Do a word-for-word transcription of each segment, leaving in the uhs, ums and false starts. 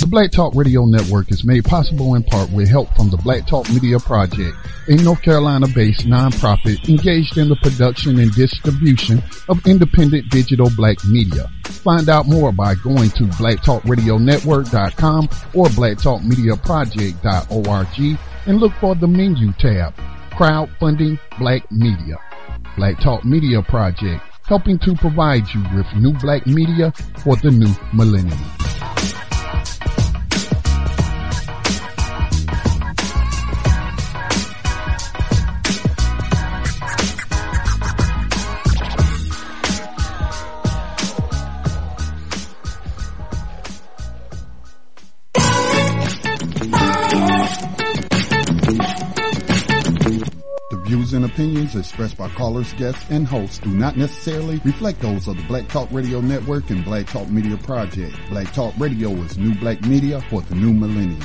The Black Talk Radio Network is made possible in part with help from the Black Talk Media Project, a North Carolina-based nonprofit engaged in the production and distribution of independent digital black media. Find out more by going to black talk radio network dot com or black talk media project dot org and look for the menu tab, Crowdfunding Black Media. Black Talk Media Project, helping to provide you with new black media for the new millennium. Views and opinions expressed by callers, guests, and hosts do not necessarily reflect those of the Black Talk Radio Network and Black Talk Media Project. Black Talk Radio is new black media for the new millennium.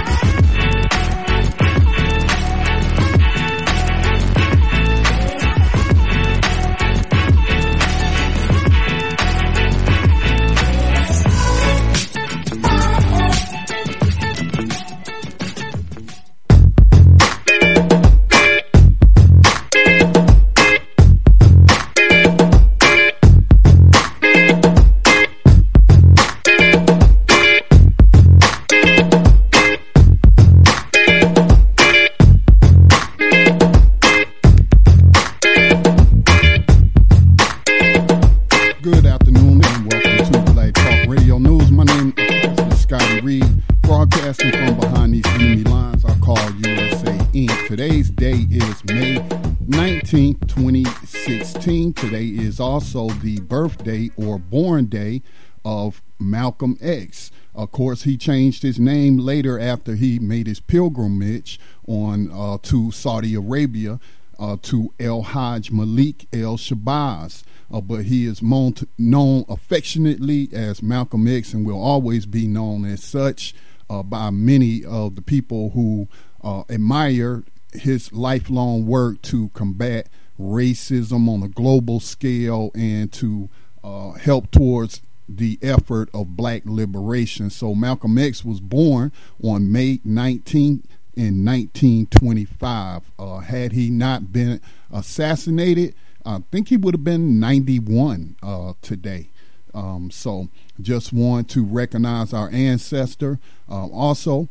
Today is also the birthday or born day of Malcolm X. Of course, he changed his name later after he made his pilgrimage on uh, to Saudi Arabia uh, to El Hajj Malik El Shabazz. Uh, but he is known, to, known affectionately as Malcolm X and will always be known as such uh, by many of the people who uh, admire his lifelong work to combat racism on a global scale and to uh, help towards the effort of black liberation. So Malcolm X was born on May nineteenth in nineteen twenty-five. Uh, had he not been assassinated, I think he would have been ninety-one uh, today. Um, so just want to recognize our ancestor. Uh, also,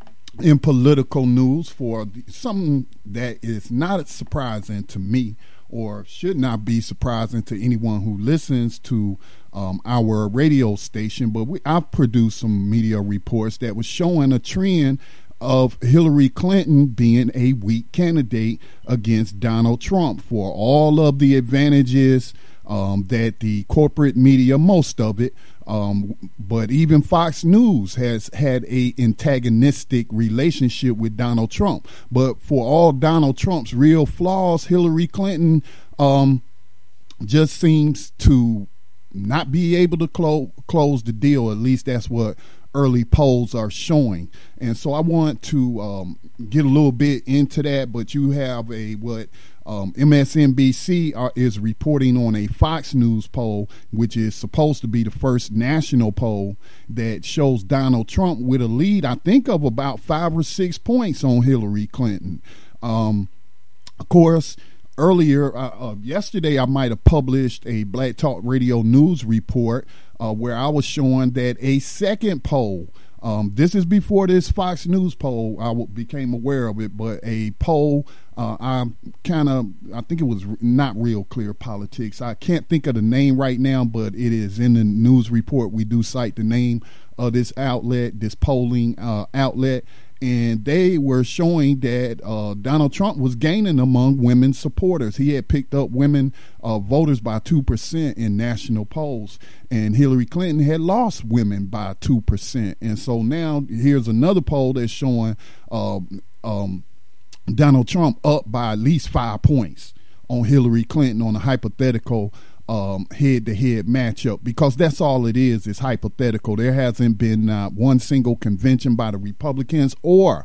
in political news, for something that is not surprising to me or should not be surprising to anyone who listens to um, our radio station, but we, I've produced some media reports that was showing a trend of Hillary Clinton being a weak candidate against Donald Trump for all of the advantages um, that the corporate media, most of it, Um, but even Fox News has had a antagonistic relationship with Donald Trump. But for all Donald Trump's real flaws, Hillary Clinton um, just seems to not be able to clo- close the deal. At least that's what early polls are showing. And so I want to um, get a little bit into that, but you have a what um, M S N B C are, is reporting on a Fox News poll, which is supposed to be the first national poll that shows Donald Trump with a lead, I think, of about five or six points on Hillary Clinton. Um, of course, earlier, uh, uh, yesterday, I might have published a Black Talk Radio News report uh, where I was showing that a second poll, um, this is before this Fox News poll, I w- became aware of it, but a poll, uh, I kind of, I think it was not Real Clear Politics. I can't think of the name right now, but it is in the news report. We do cite the name of this outlet, this polling uh, outlet. And they were showing that uh, Donald Trump was gaining among women supporters. He had picked up women uh, voters by two percent in national polls, and Hillary Clinton had lost women by two percent. And so now here's another poll that's showing uh, um, Donald Trump up by at least five points on Hillary Clinton on a hypothetical Um, head-to-head matchup, because that's all it is, is hypothetical. There hasn't been uh, one single convention by the Republicans or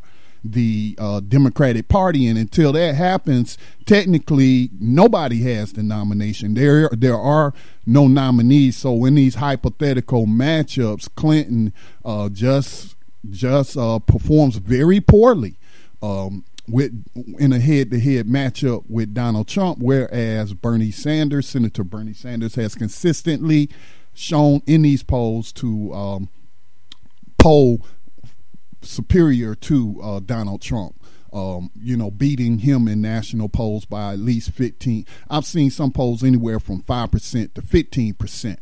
the uh, Democratic Party. And until that happens, technically nobody has the nomination. There, there are no nominees. So in these hypothetical matchups, Clinton uh, just just uh, performs very poorly um, with in a head-to-head matchup with Donald Trump, whereas Bernie Sanders, Senator Bernie Sanders, has consistently shown in these polls to um, poll superior to uh, Donald Trump. Um, you know, beating him in national polls by at least fifteen. I've seen some polls anywhere from five percent to fifteen percent.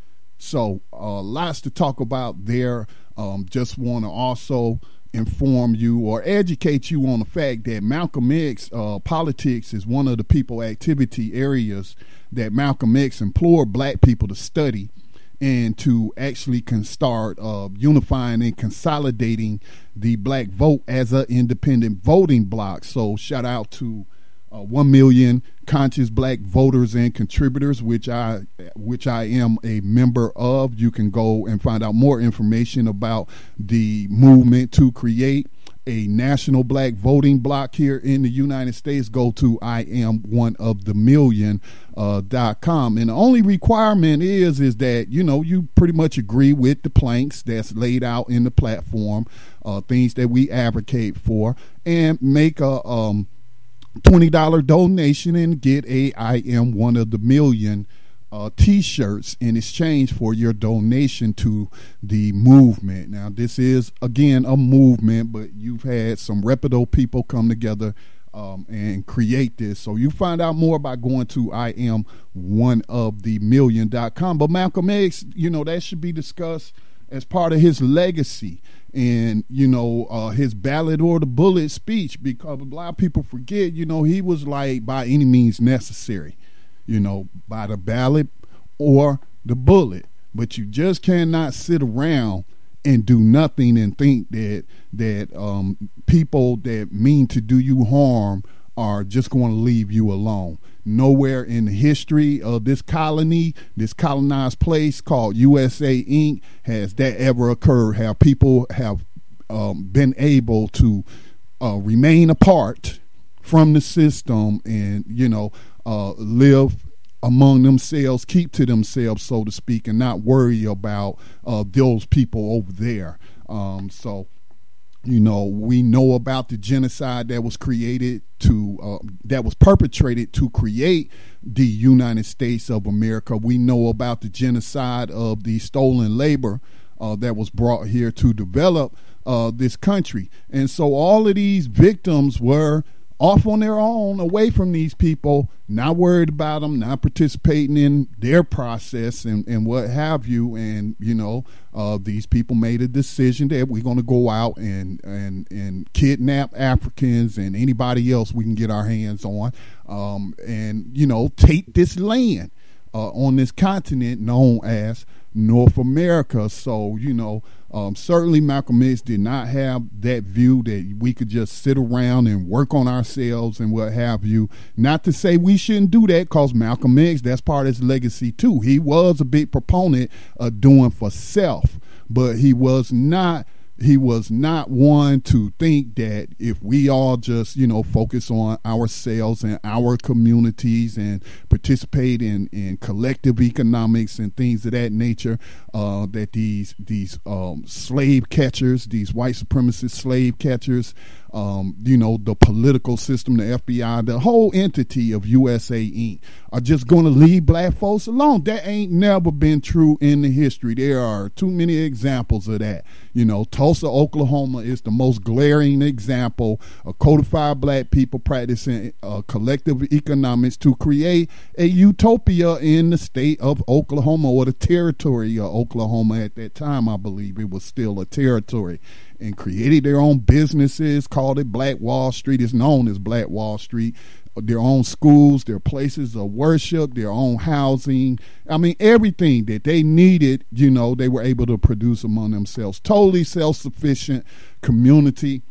So uh, lots to talk about there. Um, just want to also inform you or educate you on the fact that Malcolm X uh, politics is one of the people activity areas that Malcolm X implored black people to study and to actually can start uh, unifying and consolidating the black vote as an independent voting bloc. So shout out to uh, one million conscious black voters and contributors, which I which I am a member of. You can go and find out more information about the movement to create a national black voting bloc here in the United States. Go to I am one of the million uh, dot com. And the only requirement is is that, you know, you pretty much agree with the planks that's laid out in the platform, uh, things that we advocate for, and make a um, twenty dollars donation and get a I am one of the million Uh, t-shirts in exchange for your donation to the movement. Now, this is, again, a movement, but you've had some reputable people come together um, and create this. So you find out more by going to I am one of the million dot com. But Malcolm X, you know, that should be discussed as part of his legacy and, you know, uh, his ballot or the bullet speech, because a lot of people forget, you know, he was like by any means necessary. You know, by the ballot or the bullet. But you just cannot sit around and do nothing and think that that um, people that mean to do you harm are just going to leave you alone. Nowhere in the history of this colony, this colonized place called U S A Incorporated, has that ever occurred. How people have um, been able to uh, remain apart from the system and, you know, Uh, live among themselves, keep to themselves, so to speak, and not worry about uh, those people over there. Um, so, you know, we know about the genocide that was created to, uh, that was perpetrated to create the United States of America. We know about the genocide of the stolen labor uh, that was brought here to develop uh, this country. And so all of these victims were off on their own, away from these people, not worried about them, not participating in their process and, and what have you. And, you know, uh, these people made a decision that we're going to go out and, and, and kidnap Africans and anybody else we can get our hands on um, and, you know, take this land uh, on this continent known as North America. So, you know, um, certainly Malcolm X did not have that view that we could just sit around and work on ourselves and what have you. Not to say we shouldn't do that, because Malcolm X, that's part of his legacy too. He was a big proponent of doing for self, but he was not He was not one to think that if we all just, you know, focus on ourselves and our communities and participate in, in collective economics and things of that nature, uh, that these these um, slave catchers, these white supremacist slave catchers, um, you know, the political system, the F B I, the whole entity of U S A Incorporated are just going to leave black folks alone. That ain't never been true in the history. There are too many examples of that. You know, Tulsa, Oklahoma is the most glaring example of codified black people practicing uh, collective economics to create a utopia in the state of Oklahoma, or the territory of Oklahoma. At that time, I believe it was still a territory, and created their own businesses, called it Black Wall Street. It's known as Black Wall Street. Their own schools, their places of worship, their own housing. I mean, everything that they needed, you know, they were able to produce among themselves. Totally self-sufficient community.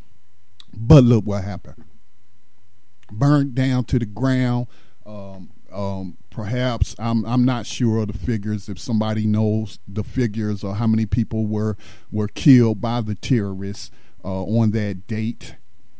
But look what happened. Burned down to the ground. Um, um, perhaps, I'm I'm not sure of the figures. If somebody knows the figures or how many people were, were killed by the terrorists uh, on that date.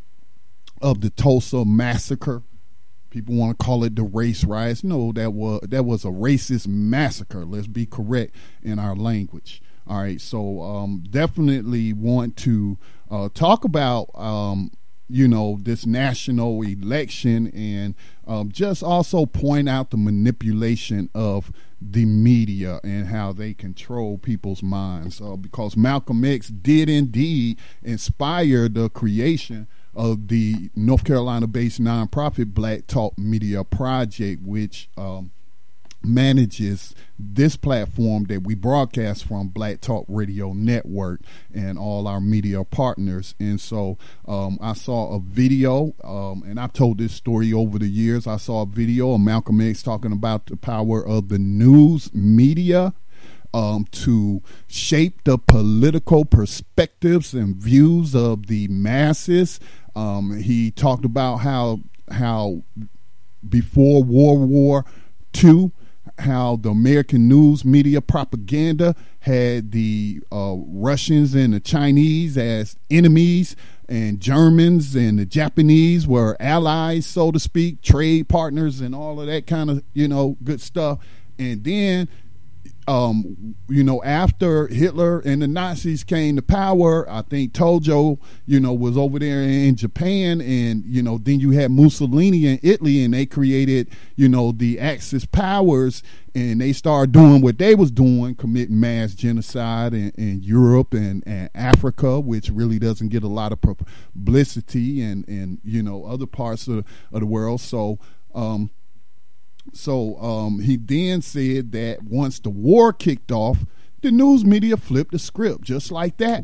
of the Tulsa massacre. People want to call it the race riots. No, that was that was a racist massacre. Let's be correct in our language. All right, so um, definitely want to uh, talk about um, you know this national election, and um, just also point out the manipulation of the media and how they control people's minds. Uh, because Malcolm X did indeed inspire the creation of the North Carolina-based nonprofit Black Talk Media Project, which um, manages this platform that we broadcast from, Black Talk Radio Network, and all our media partners. And so um, I saw a video, um, and I've told this story over the years. I saw a video of Malcolm X talking about the power of the news media Um, to shape the political perspectives and views of the masses. Um, he talked about how how before World War Two, how the American news media propaganda had the uh, Russians and the Chinese as enemies, and Germans and the Japanese were allies, so to speak, trade partners, and all of that kind of, you know, good stuff. And then Um, you know, after Hitler and the Nazis came to power, I think Tojo, you know, was over there in Japan, and, you know, then you had Mussolini in Italy, and they created, you know, the Axis powers, and they started doing what they was doing, committing mass genocide in, in Europe and, and Africa, which really doesn't get a lot of publicity, and, and you know, other parts of, of the world. So, um, So um, he then said that once the war kicked off, the news media flipped the script just like that.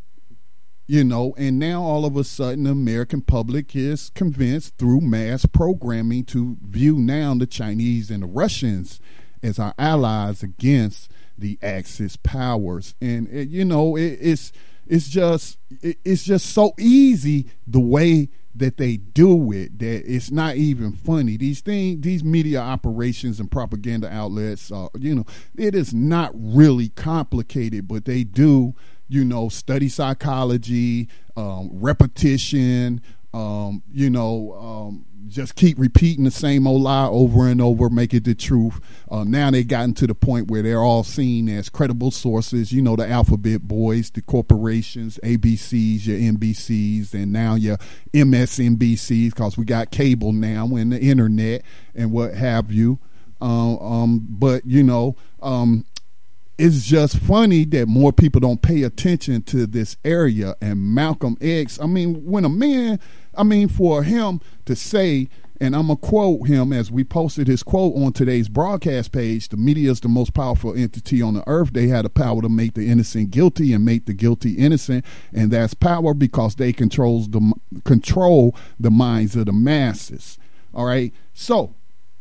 You know, and now all of a sudden the American public is convinced through mass programming to view now the Chinese and the Russians as our allies against the Axis powers. And, it, you know, it, it's it's just it, it's just so easy the way that they do it, that it's not even funny. These things, these media operations and propaganda outlets, uh, you know, it is not really complicated, but they do, you know, study psychology, um, repetition, um, you know, um, just keep repeating the same old lie over and over, make it the truth. Uh, now they gotten to the point where they're all seen as credible sources. You know, the alphabet boys, the corporations, A B Cs, your N B Cs, and now your M S N B Cs, because we got cable now and the internet and what have you. Uh, um, but, you know, um, it's just funny that more people don't pay attention to this area. And Malcolm X, I mean, when a man, I mean, for him to say, and I'm going to quote him as we posted his quote on today's broadcast page, the media is the most powerful entity on the earth. They have the power to make the innocent guilty and make the guilty innocent. And that's power because they controls the control the minds of the masses. All right. So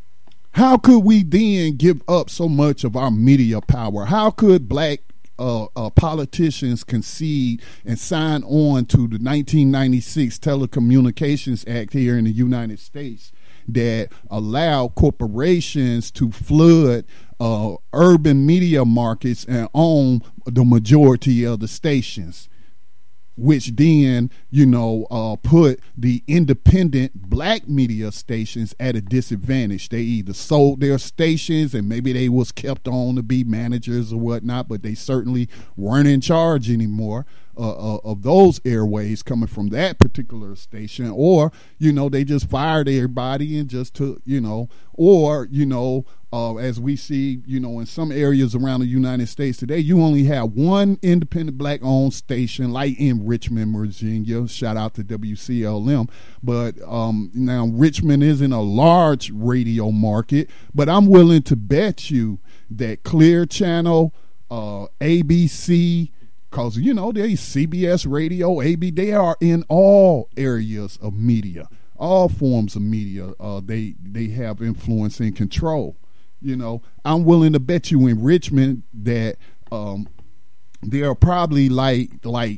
how could we then give up so much of our media power? How could black uh, uh, politicians concede and sign on to the nineteen ninety-six Telecommunications Act here in the United States that allow corporations to flood uh, urban media markets and own the majority of the stations? Which then, you know, uh, put the independent black media stations at a disadvantage. They either sold their stations and maybe they was kept on to be managers or whatnot, but they certainly weren't in charge anymore uh, uh, of those airways coming from that particular station. Or, you know, they just fired everybody and just took, you know, or, you know, Uh, as we see, you know, in some areas around the United States today, you only have one independent black-owned station, like in Richmond, Virginia. Shout out to W C L M. But um, now Richmond isn't a large radio market, but I'm willing to bet you that Clear Channel, uh, A B C, because, you know, they C B S Radio, A B, they are in all areas of media, all forms of media. Uh, they they have influence and control. You know, I'm willing to bet you in Richmond that um, there are probably like like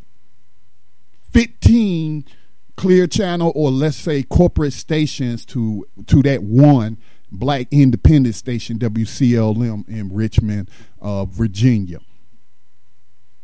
fifteen Clear Channel or let's say corporate stations to to that one black independent station, W C L M, in Richmond, uh, Virginia.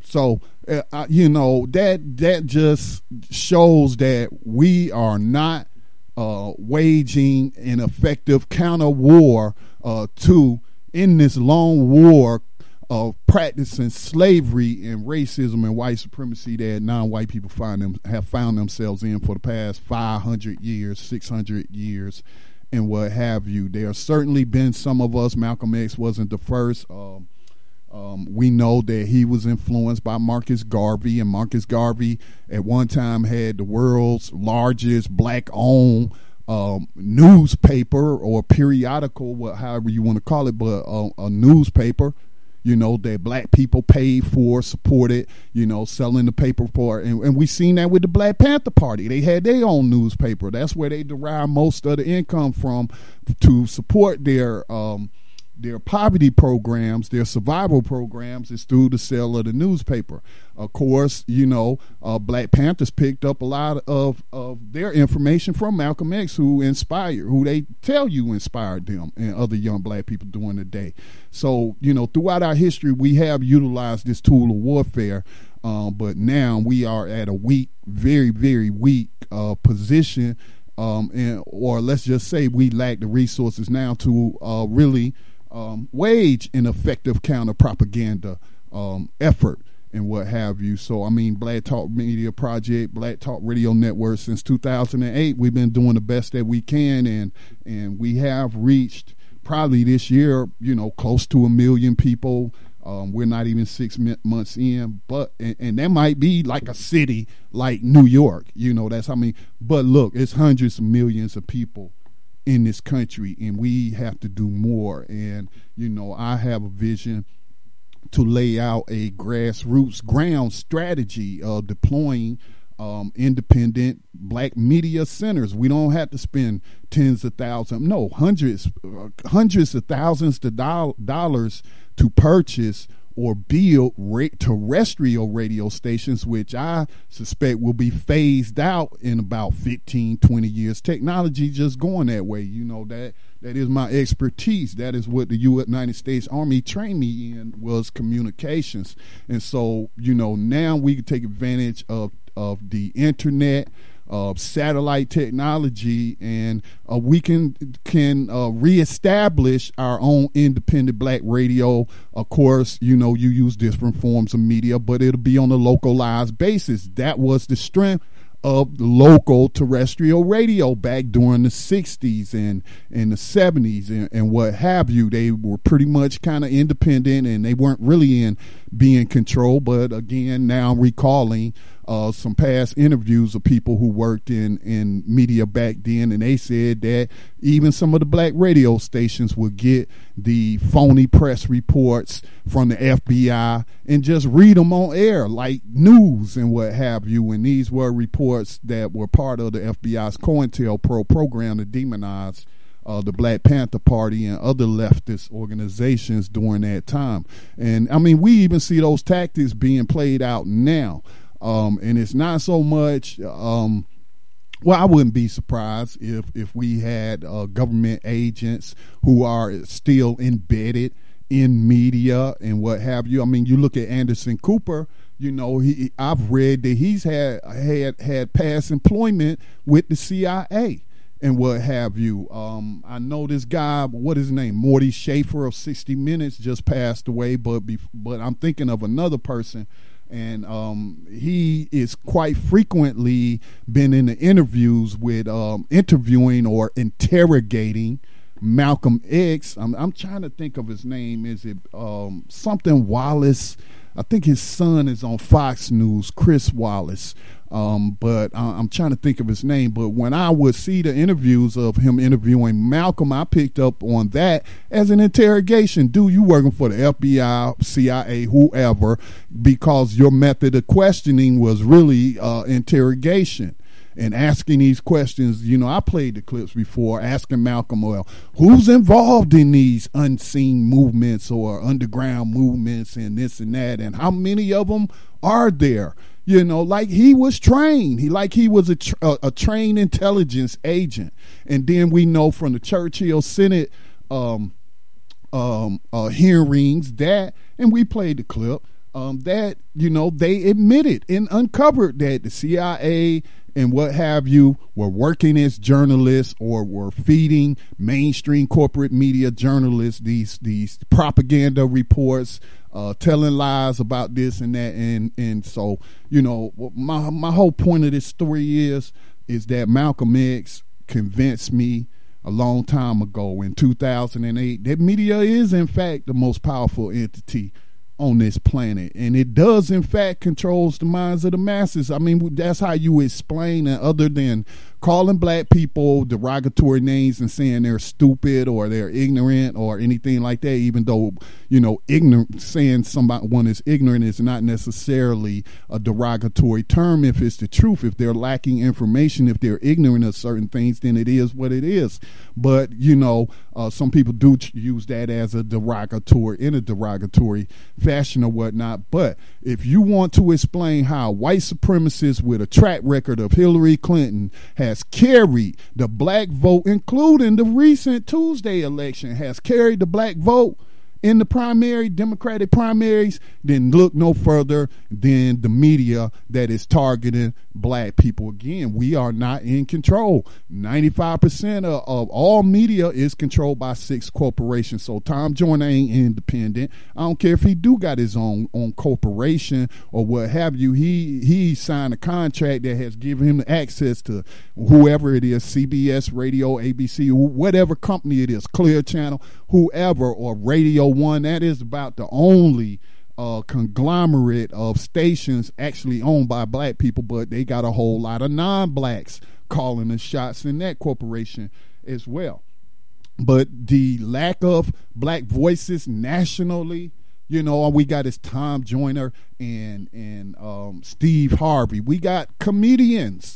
So, uh, you know, that that just shows that we are not uh, waging an effective counter war uh, to in this long war of practicing slavery and racism and white supremacy that non-white people find them have found themselves in for the past five hundred years, six hundred years, and what have you. There have certainly been some of us. Malcolm X wasn't the first. Um, um, we know that he was influenced by Marcus Garvey, and Marcus Garvey at one time had the world's largest black-owned um, newspaper or periodical, what, however you want to call it, but uh, a newspaper, you know, that black people paid for, supported, you know, selling the paper for. And, and we seen that with the Black Panther Party. They had their own newspaper. That's where they derive most of the income from to support their um, their poverty programs, their survival programs, is through the sale of the newspaper. Of course, you know, uh, Black Panthers picked up a lot of, of their information from Malcolm X, who inspired, who they tell you inspired them and other young black people during the day. So, you know, throughout our history, we have utilized this tool of warfare, um, but now we are at a weak, very, very weak uh, position, um, and or let's just say we lack the resources now to uh, really Um, wage an effective counter propaganda um, effort and what have you. So, I mean, Black Talk Media Project, Black Talk Radio Network, since two thousand eight, we've been doing the best that we can, and and we have reached probably this year, you know, close to a million people. Um, we're not even six months in, but and, and that might be like a city like New York. You know, that's how many. But look, it's hundreds of millions of people in this country, and we have to do more. And you know, I have a vision to lay out a grassroots ground strategy of deploying um, independent black media centers. We don't have to spend tens of thousands, no, hundreds, uh, hundreds of thousands of do- dollars to purchase or build ra- terrestrial radio stations, which I suspect will be phased out in about fifteen, twenty years. Technology just going that way. You know, that that is my expertise. That is what the United States Army trained me in, was communications. And so, you know, now we can take advantage of, of the internet, of uh, satellite technology, and uh, we can can uh, reestablish our own independent black radio. Of course, you know, you use different forms of media, but it'll be on a localized basis. That was the strength of local terrestrial radio back during the sixties and in the seventies and, and what have you. They were pretty much kind of independent, and they weren't really in being controlled. But again, now I'm recalling uh, some past interviews of people who worked in, in media back then, and they said that even some of the black radio stations would get the phony press reports from the F B I and just read them on air like news and what have you. And these were reports that were part of the F B I's COINTELPRO program to demonize uh, the Black Panther Party and other leftist organizations during that time. And I mean, we even see those tactics being played out now. Um, and it's not so much, um, well, I wouldn't be surprised if, if we had uh, government agents who are still embedded in media and what have you. I mean, you look at Anderson Cooper, you know, he, I've read that he's had, had, had past employment with the C I A and what have you. Um, I know this guy, what is his name? Morty Schaefer of sixty minutes just passed away, but, be, but I'm thinking of another person. And um, he is quite frequently been in the interviews with um, interviewing or interrogating Malcolm X. I'm, I'm trying to think of his name. Is it um, something Wallace? I think his son is on Fox News, Chris Wallace. Um, but uh, I'm trying to think of his name. But when I would see the interviews of him interviewing Malcolm, I picked up on that as an interrogation. Dude, you working for the F B I, C I A, whoever, because your method of questioning was really uh, interrogation. And asking these questions, you know, I played the clips before, asking Malcolm, well, who's involved in these unseen movements or underground movements and this and that, and how many of them are there? You know, like he was trained, he like he was a, tra- a, a trained intelligence agent. And then we know from the Churchill Senate um, um, uh, hearings that, and we played the clip, um, that, you know, they admitted and uncovered that the C I A and what have you were working as journalists or were feeding mainstream corporate media journalists these these propaganda reports, uh, telling lies about this and that. And, and so, you know, my, my whole point of this story is, is that Malcolm X convinced me a long time ago in two thousand eight that media is in fact the most powerful entity on this planet, and it does in fact controls the minds of the masses. I mean, that's how you explain it, other than calling black people derogatory names and saying they're stupid or they're ignorant or anything like that, even though, you know, ignorant, saying somebody one is ignorant is not necessarily a derogatory term if it's the truth. If they're lacking information, if they're ignorant of certain things, then it is what it is. But, you know, uh, some people do use that as a derogatory, in a derogatory fashion or whatnot. But if you want to explain how white supremacists with a track record of Hillary Clinton have has carried the black vote, including the recent Tuesday election, has carried the black vote in the primary, Democratic primaries, then look no further than the media that is targeting black people. Again, we are not in control. ninety-five percent of, of all media is controlled by six corporations. So Tom Joyner ain't independent. I don't care if he do got his own, own corporation or what have you. He, he signed a contract that has given him access to whoever it is, C B S Radio, A B C, whatever company it is, Clear Channel, whoever, or Radio One. That is about the only uh, conglomerate of stations actually owned by black people, but they got a whole lot of non-blacks calling the shots in that corporation as well. But the lack of black voices nationally, you know, all we got is Tom Joyner and and um, Steve Harvey. We got comedians.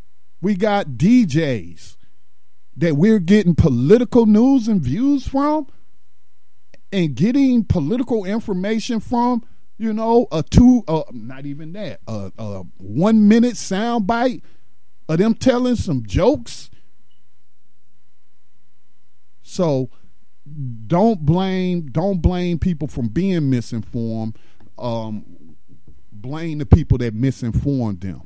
We got D Js that we're getting political news and views from, and getting political information from, you know, a two, uh, not even that, a, a one minute sound bite of them telling some jokes. So don't blame, don't blame people from being misinformed. Um, blame the people that misinformed them.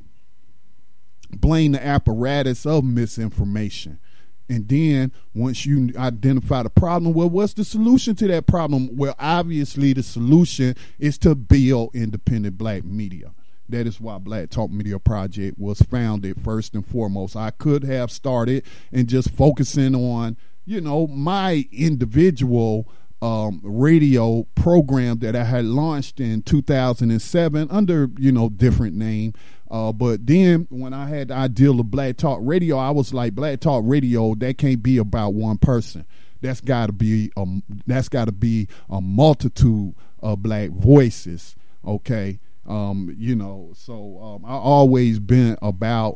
Blame the apparatus of misinformation. And then once you identify the problem, well, what's the solution to that problem? Well, obviously the solution is to build independent black media. That is why Black Talk Media Project was founded first and foremost. I could have started and just focusing on, you know, my individual um, radio program that I had launched in two thousand seven under, you know, different name. Uh, but then when I had the idea of Black Talk Radio, I was like, Black Talk Radio, that can't be about one person. That's got to be a, that's got to be a multitude of black voices. Okay, um, you know. So um, I always been about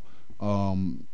um,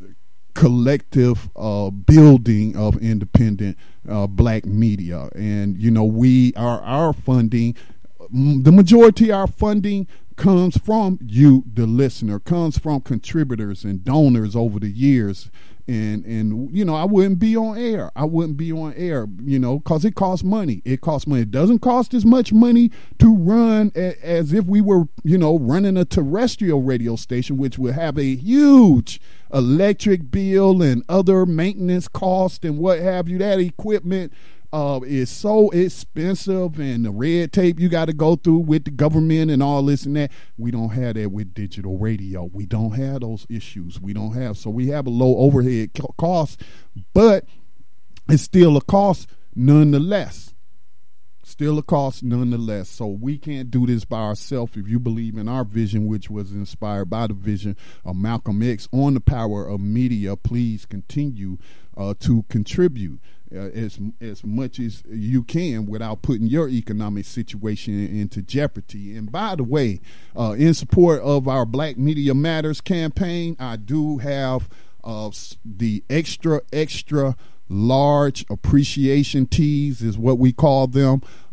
collective uh, building of independent uh, black media, and you know, we are our funding. The majority of our funding comes from you, the listener, comes from contributors and donors over the years. And, and you know, I wouldn't be on air. I wouldn't be on air, you know, because it costs money. It costs money. It doesn't cost as much money to run a, as if we were, you know, running a terrestrial radio station, which would have a huge electric bill and other maintenance costs and what have you. That equipment Uh, is so expensive, and the red tape you got to go through with the government and all this and that. We don't have that with digital radio. We don't have those issues. We don't have, so we have a low overhead co- cost, but it's still a cost nonetheless. Still a cost nonetheless. So we can't do this by ourselves. If you believe in our vision, which was inspired by the vision of Malcolm X on the power of media, please continue uh, to contribute uh, as as much as you can without putting your economic situation into jeopardy. And by the way, uh, in support of our Black Media Matters campaign, I do have uh, the extra extra large appreciation tees is what we call them.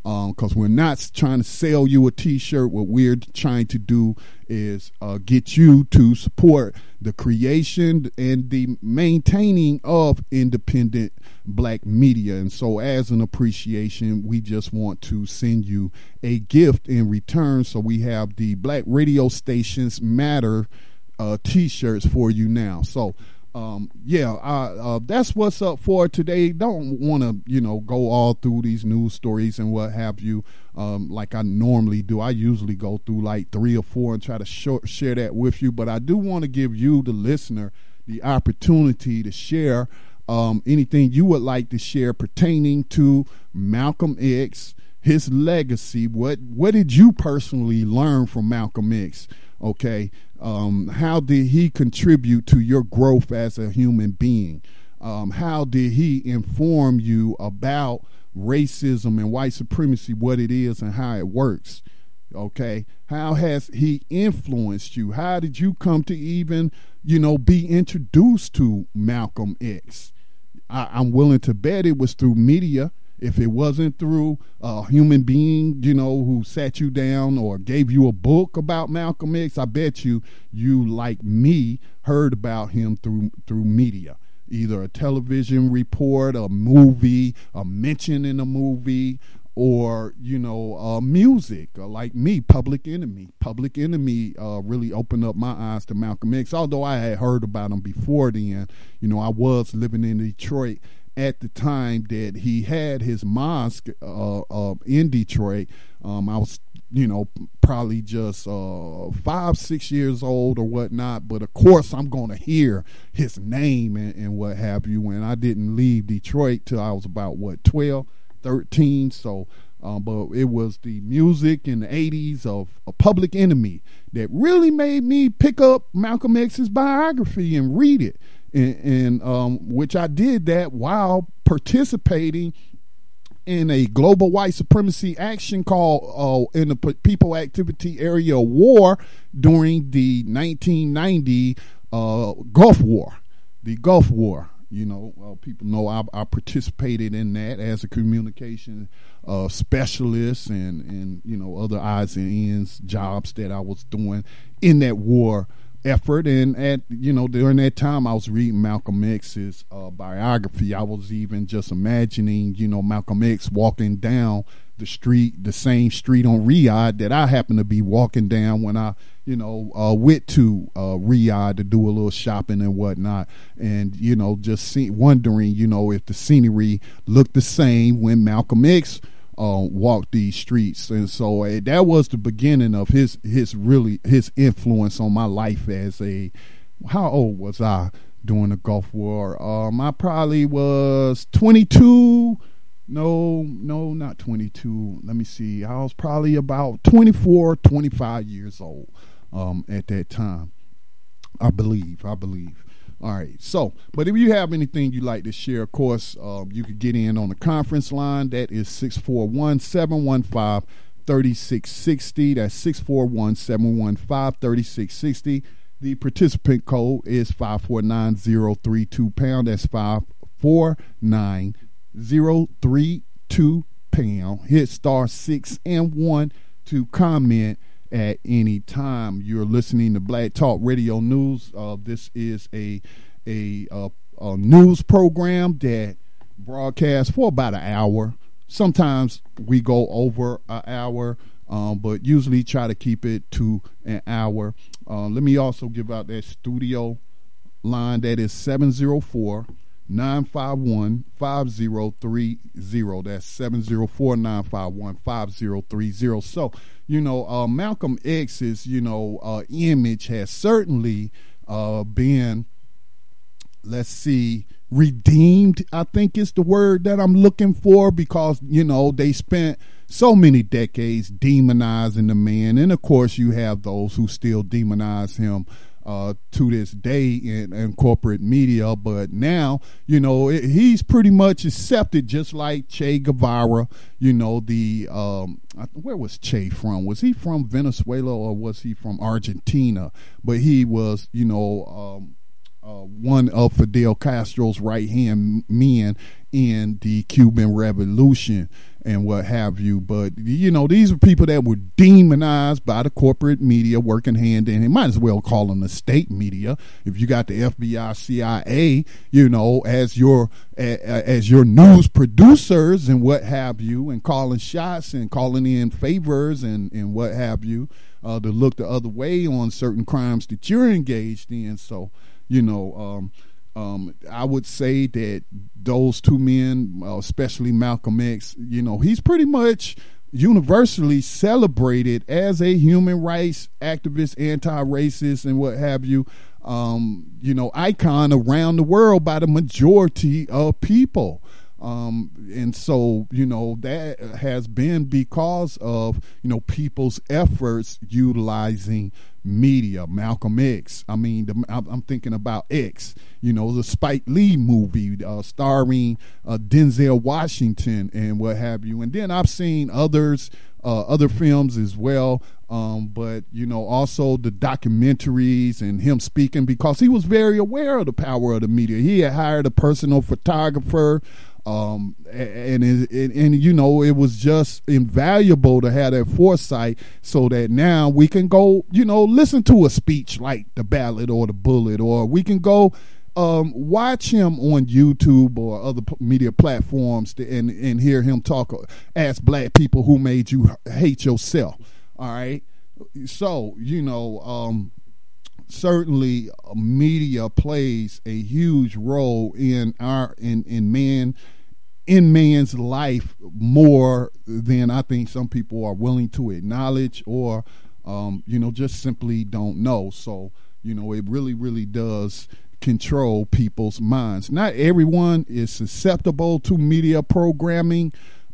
because um, we're not trying to sell you a T-shirt. What we're trying to do is uh, get you to support the creation and the maintaining of independent black media. And so as an appreciation, we just want to send you a gift in return. So we have the Black Radio Stations Matter uh, T-shirts for you now. So Um, yeah, uh, uh, that's what's up for today. Don't want to, you know, go all through these news stories and what have you, um, like I normally do. I usually go through like three or four and try to sh- share that with you. But I do want to give you, the listener, the opportunity to share um, anything you would like to share pertaining to Malcolm X, his legacy. What what did you personally learn from Malcolm X? Okay. Um, how did he contribute to your growth as a human being? Um, how did he inform you about racism and white supremacy, what it is and how it works? Okay. How has he influenced you? How did you come to even, you know, be introduced to Malcolm X? I, I'm willing to bet it was through media. If it wasn't through a human being, you know, who sat you down or gave you a book about Malcolm X, I bet you, you like me, heard about him through through media, either a television report, a movie, a mention in a movie, or, you know, uh, music, uh, like me, Public Enemy. Public Enemy uh, really opened up my eyes to Malcolm X, although I had heard about him before then. You know, I was living in Detroit at the time that he had his mosque uh, uh, in Detroit. um, I was, you know, probably just uh, five, six years old or whatnot. But of course, I'm going to hear his name and, and what have you. And I didn't leave Detroit till I was about, what, twelve, thirteen. So, um, but it was the music in the eighties of a Public Enemy that really made me pick up Malcolm X's biography and read it. And, and um, which I did that while participating in a global white supremacy action called uh, in the People Activity Area War during the nineteen ninety uh, Gulf War, the Gulf War. You know, uh, people know I, I participated in that as a communication uh, specialist and, and, you know, other odds and ends jobs that I was doing in that war effort. And at, you know, during that time I was reading Malcolm X's uh, biography. I was even just imagining, you know, Malcolm X walking down the street, the same street on Riyadh that I happened to be walking down when I, you know, uh, went to uh, Riyadh to do a little shopping and whatnot. And, you know, just see, wondering, you know, if the scenery looked the same when Malcolm X Uh, walk these streets. And so uh, that was the beginning of his his really his influence on my life as a, how old was I during the Gulf War? Um, I probably was twenty-two. No, no, not twenty-two. Let me see. I was probably about twenty-four, twenty-five years old um, at that time. I believe, I believe. All right. So, but if you have anything you'd like to share, of course, uh, you could get in on the conference line. That is six four one, seven one five, three six six zero. That's six four one, seven one five, three six six zero. The participant code is five four nine zero three two pound. That's five four nine zero three two pound. Hit star six and one to comment at any time. You're listening to Black Talk Radio News. Uh, this is a a, a a news program that broadcasts for about an hour. Sometimes we go over an hour, um, but usually try to keep it to an hour. Uh, let me also give out that studio line. That is seven zero four, nine five one, five zero three zero. That's seven zero four, nine five one, five zero three zero. So, you know, uh, Malcolm X's, you know, uh, image has certainly uh, been, let's see, redeemed, I think is the word that I'm looking for, because, you know, they spent so many decades demonizing the man. And, of course, you have those who still demonize him Uh, to this day in, in corporate media. But now, you know, it, he's pretty much accepted, just like Che Guevara. You know, the um, where was Che from? Was he from Venezuela or was he from Argentina? But he was, you know, um, uh, one of Fidel Castro's right hand men in the Cuban Revolution and what have you. But, you know, these are people that were demonized by the corporate media working hand in hand. Might as well call them the state media. If you got the F B I, C I A, you know, as your as your news producers and what have you, and calling shots and calling in favors and, and what have you, uh, to look the other way on certain crimes that you're engaged in. So, you know, um, Um, I would say that those two men, uh, especially Malcolm X, you know, he's pretty much universally celebrated as a human rights activist, anti-racist, and what have you, um, you know, icon around the world by the majority of people. Um, and so, you know, that has been because of, you know, people's efforts utilizing media. Malcolm X. I mean, the, I'm thinking about X, you know, the Spike Lee movie uh, starring uh, Denzel Washington and what have you. And then I've seen others, uh, other films as well. Um, but, you know, also the documentaries and him speaking, because he was very aware of the power of the media. He had hired a personal photographer. Um, and, and, and, and, you know, it was just invaluable to have that foresight so that now we can go, you know, listen to a speech like The Ballot or The Bullet, or we can go um, watch him on YouTube or other media platforms to, and, and hear him talk, ask black people who made you hate yourself. All right. So, you know, um, certainly media plays a huge role in our, in, in man, in man's life more than I think some people are willing to acknowledge, or, um, you know, just simply don't know. So, you know, it really, really does control people's minds. Not everyone is susceptible to media programming,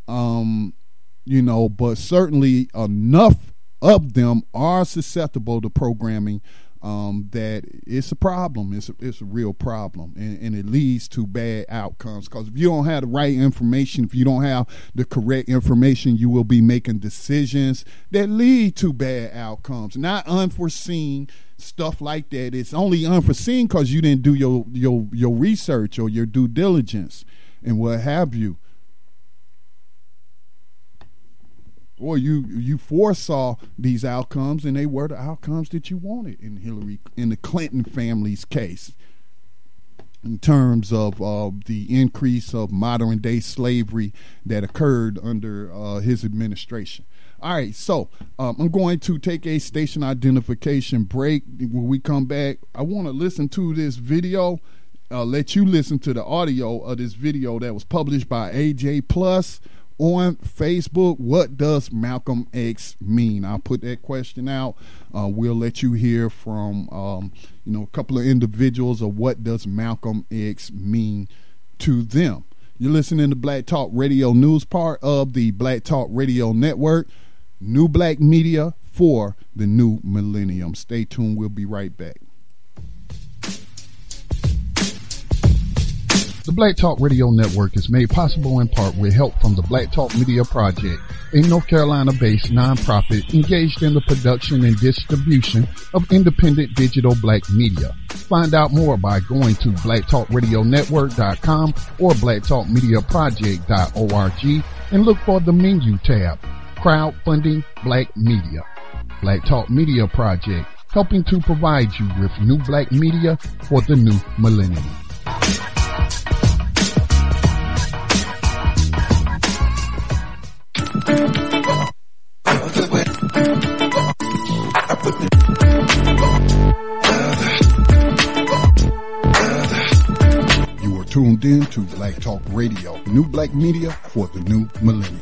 um, you know, but certainly enough of them are susceptible to programming Um, that it's a problem. It's a, it's a real problem, and, and it leads to bad outcomes. Because if you don't have the right information, if you don't have the correct information, you will be making decisions that lead to bad outcomes. Not unforeseen stuff like that. It's only unforeseen because you didn't do your your your research or your due diligence and what have you. Or you you foresaw these outcomes, and they were the outcomes that you wanted in Hillary, in the Clinton family's case, in terms of uh, the increase of modern day slavery that occurred under uh, his administration. All right, so um, I'm going to take a station identification break. When we come back, I want to listen to this video, uh, let you listen to the audio of this video that was published by A J Plus on Facebook. What does Malcolm X mean? I'll put that question out. Uh, we'll let you hear from um, you know, a couple of individuals of what does Malcolm X mean to them. You're listening to Black Talk Radio News, part of the Black Talk Radio Network, new black media for the new millennium. Stay tuned. We'll be right back. The Black Talk Radio Network is made possible in part with help from the Black Talk Media Project, a North Carolina-based nonprofit engaged in the production and distribution of independent digital black media. Find out more by going to black talk radio network dot com or black talk media project dot org and look for the menu tab, Crowdfunding Black Media. Black Talk Media Project, helping to provide you with new black media for the new millennium. You are tuned in to Black Talk Radio, new black media for the new millennium.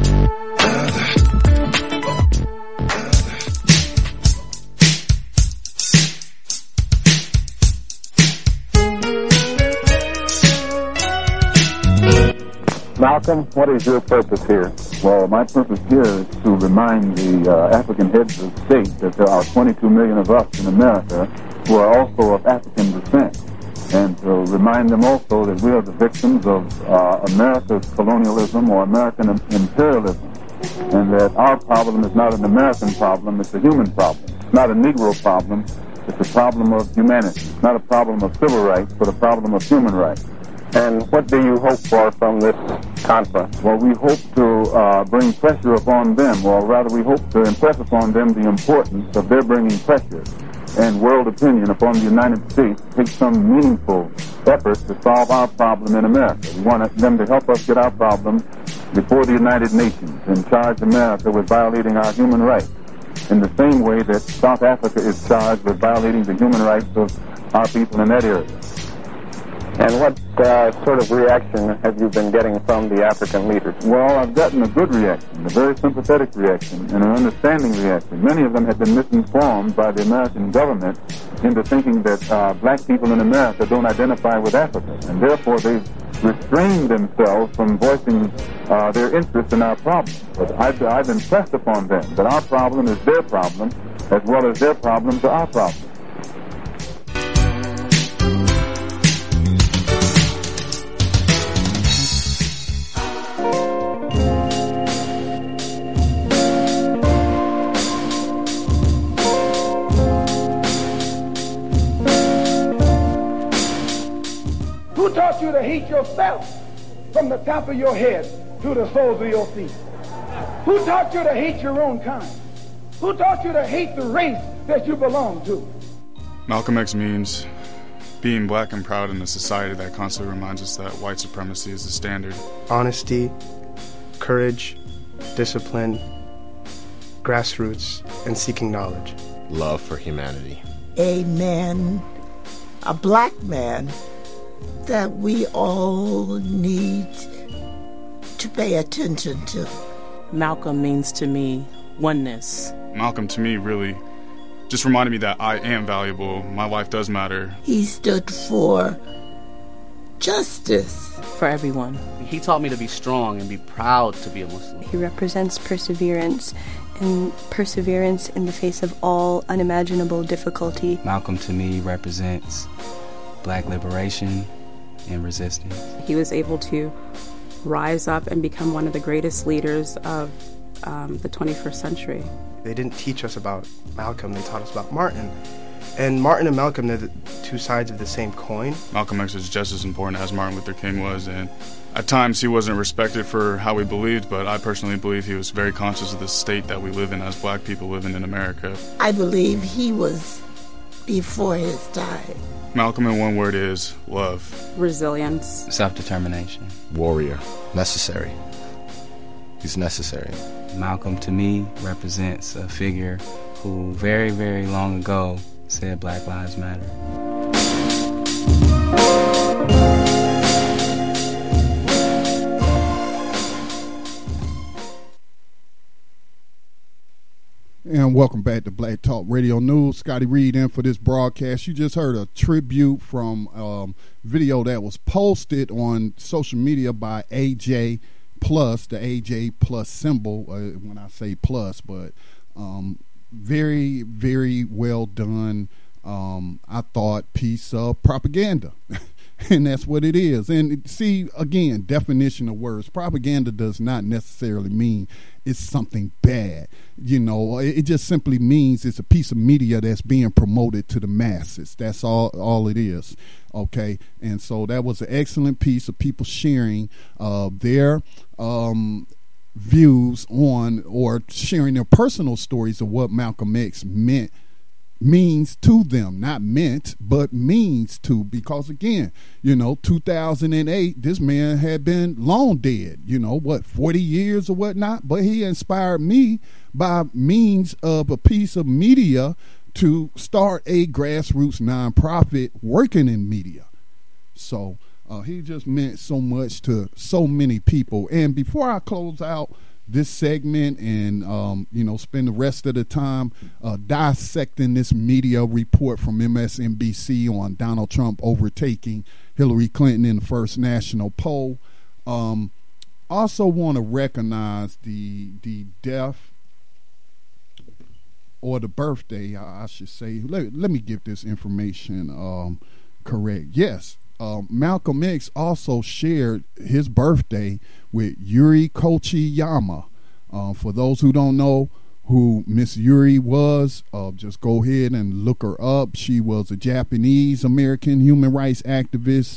Malcolm, what is your purpose here? Well, my purpose here is to remind the uh, African heads of state that there are twenty-two million of us in America who are also of African descent, and to remind them also that we are the victims of uh, America's colonialism or American imperialism, and that our problem is not an American problem, it's a human problem. It's not a Negro problem, it's a problem of humanity. It's not a problem of civil rights, but a problem of human rights. And what do you hope for from this conference? Well, we hope to uh, bring pressure upon them, or rather we hope to impress upon them the importance of their bringing pressure and world opinion upon the United States to take some meaningful efforts to solve our problem in America. We want them to help us get our problem before the United Nations and charge America with violating our human rights in the same way that South Africa is charged with violating the human rights of our people in that area. And what uh, sort of reaction have you been getting from the African leaders? Well, I've gotten a good reaction, a very sympathetic reaction, and an understanding reaction. Many of them have been misinformed by the American government into thinking that uh, black people in America don't identify with Africa, and therefore they've restrained themselves from voicing uh, their interest in our problem. But I've, I've impressed upon them that our problem is their problem, as well as their problems are our problem. Who taught you to hate yourself from the top of your head to the soles of your feet? Who taught you to hate your own kind? Who taught you to hate the race that you belong to? Malcolm X means being black and proud in a society that constantly reminds us that white supremacy is the standard. Honesty, courage, discipline, grassroots, and seeking knowledge. Love for humanity. A man, a black man, that we all need to pay attention to. Malcolm means to me oneness. Malcolm to me really just reminded me that I am valuable. My life does matter. He stood for justice. For everyone. He taught me to be strong and be proud to be a Muslim. He represents perseverance, and perseverance in the face of all unimaginable difficulty. Malcolm to me represents black liberation and resistance. He was able to rise up and become one of the greatest leaders of um, the twenty-first century. They didn't teach us about Malcolm, they taught us about Martin. And Martin and Malcolm, they're the two sides of the same coin. Malcolm X is just as important as Martin Luther King was, and at times he wasn't respected for how he believed, but I personally believe he was very conscious of the state that we live in as black people living in America. I believe he was before his time. Malcolm in one word is love. Resilience. Self-determination. Warrior. Necessary. He's necessary. Malcolm to me represents a figure who very, very long ago said Black Lives Matter. And welcome back to Black Talk Radio News. Scotty Reed in for this broadcast. You just heard a tribute from um, video that was posted on social media by A J Plus, the A J Plus symbol, uh, when I say plus, but um, very, very well done, um, I thought, piece of propaganda. And that's what it is. And see, again, definition of words. Propaganda does not necessarily mean it's something bad. You know, it just simply means it's a piece of media that's being promoted to the masses. That's all, all it is. Okay. And so that was an excellent piece of people sharing uh, their um, views on, or sharing their personal stories of what Malcolm X meant means to them, not meant, but means to, because again, you know, two thousand eight, this man had been long dead, you know, what, forty years or whatnot, but he inspired me by means of a piece of media to start a grassroots nonprofit working in media. So uh, he just meant so much to so many people. And before I close out this segment and, um, you know, spend the rest of the time uh, dissecting this media report from M S N B C on Donald Trump overtaking Hillary Clinton in the first national poll. Um, also want to recognize the the death or the birthday, I should say. Let, let me get this information um, correct. Yes. Uh, Malcolm X also shared his birthday with Yuri Kochiyama. Uh, for those who don't know who Miss Yuri was, uh, just go ahead and look her up. She was a Japanese American human rights activist.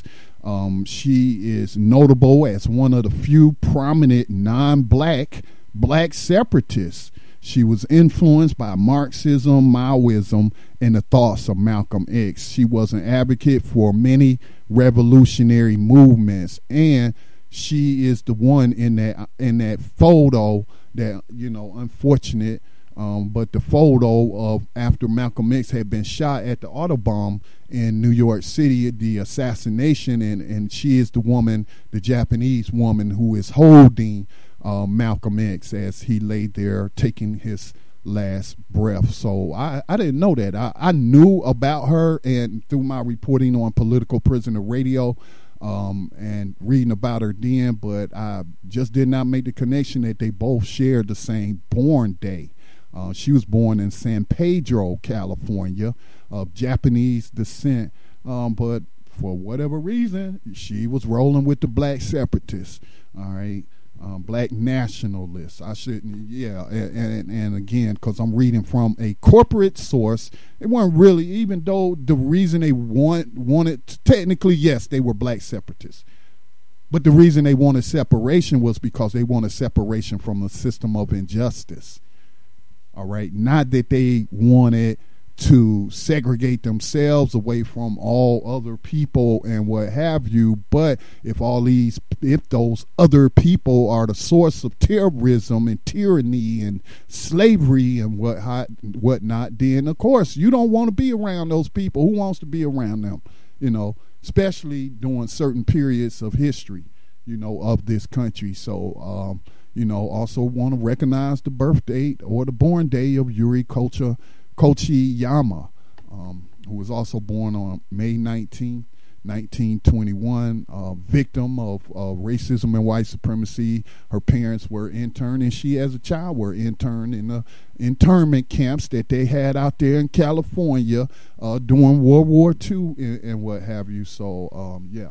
Um, she is notable as one of the few prominent non-black black separatists. She was influenced by Marxism, Maoism, and the thoughts of Malcolm X. She was an advocate for many revolutionary movements, and she is the one in that in that photo that, you know, unfortunate, um, but the photo of after Malcolm X had been shot at the Autobahn in New York City, the assassination, and, and she is the woman, the Japanese woman, who is holding uh, Malcolm X as he lay there taking his last breath. So I, I didn't know that. I, I knew about her, and through my reporting on Political Prisoner Radio, um, and reading about her then, but I just did not make the connection that they both shared the same born day. Uh, she was born in San Pedro, California, of Japanese descent, um, but for whatever reason, she was rolling with the black separatists, all right, um, black nationalists. I shouldn't, yeah, and, and, and again, because I'm reading from a corporate source, it wasn't really, even though the reason they want wanted, to, technically, yes, they were black separatists, but the reason they wanted separation was because they wanted separation from a system of injustice. All right, not that they wanted to segregate themselves away from all other people and what have you, but if all these, if those other people are the source of terrorism and tyranny and slavery and what whatnot, then of course you don't want to be around those people. Who wants to be around them? You know, especially during certain periods of history, you know, of this country. So, um, you know, also want to recognize the birth date or the born day of Yuri Kocha, Kochiyama, um, who was also born on May nineteenth, nineteen twenty-one, uh, victim of uh, racism and white supremacy. Her parents were interned, and she as a child were interned in the internment camps that they had out there in California uh, during World War Two and, and what have you. So, um, yeah.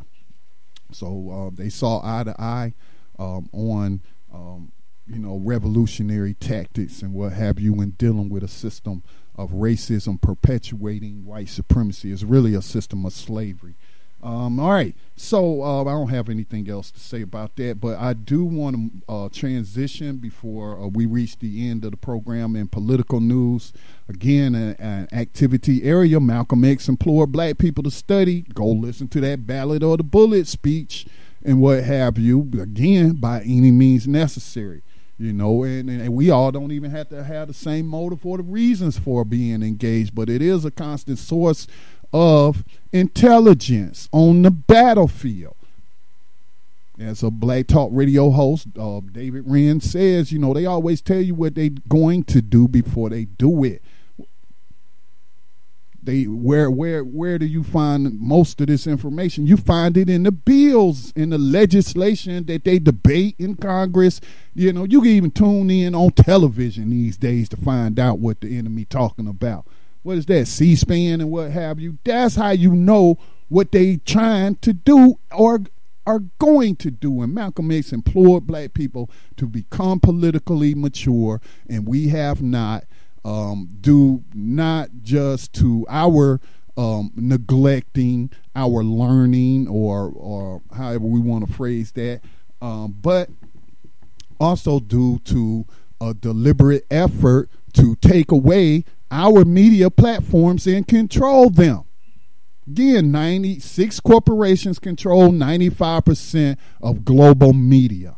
So uh, they saw eye to eye um, on Um, you know, revolutionary tactics and what have you in dealing with a system of racism perpetuating white supremacy. Is really a system of slavery. Um, all right, so uh, I don't have anything else to say about that, but I do want to uh, transition before uh, we reach the end of the program in political news. Again, an, an activity area. Malcolm X implored black people to study. Go listen to that Ballad or the Bullet speech and what have you, again, by any means necessary, you know, and, and we all don't even have to have the same motive or the reasons for being engaged, but it is a constant source of intelligence on the battlefield. As a Black Talk Radio host, uh, David Wren says, you know, they always tell you what they're going to do before they do it. They where where where do you find most of this information? You find it in the bills, in the legislation that they debate in Congress. You know, you can even tune in on television these days to find out what the enemy talking about. What is that, C-SPAN and what have you? That's how you know what they trying to do or are going to do. And Malcolm X implored black people to become politically mature, and we have not. Um, due not just to our um, neglecting our learning or or however we want to phrase that, um, but also due to a deliberate effort to take away our media platforms and control them. Again, ninety-six corporations control ninety-five percent of global media.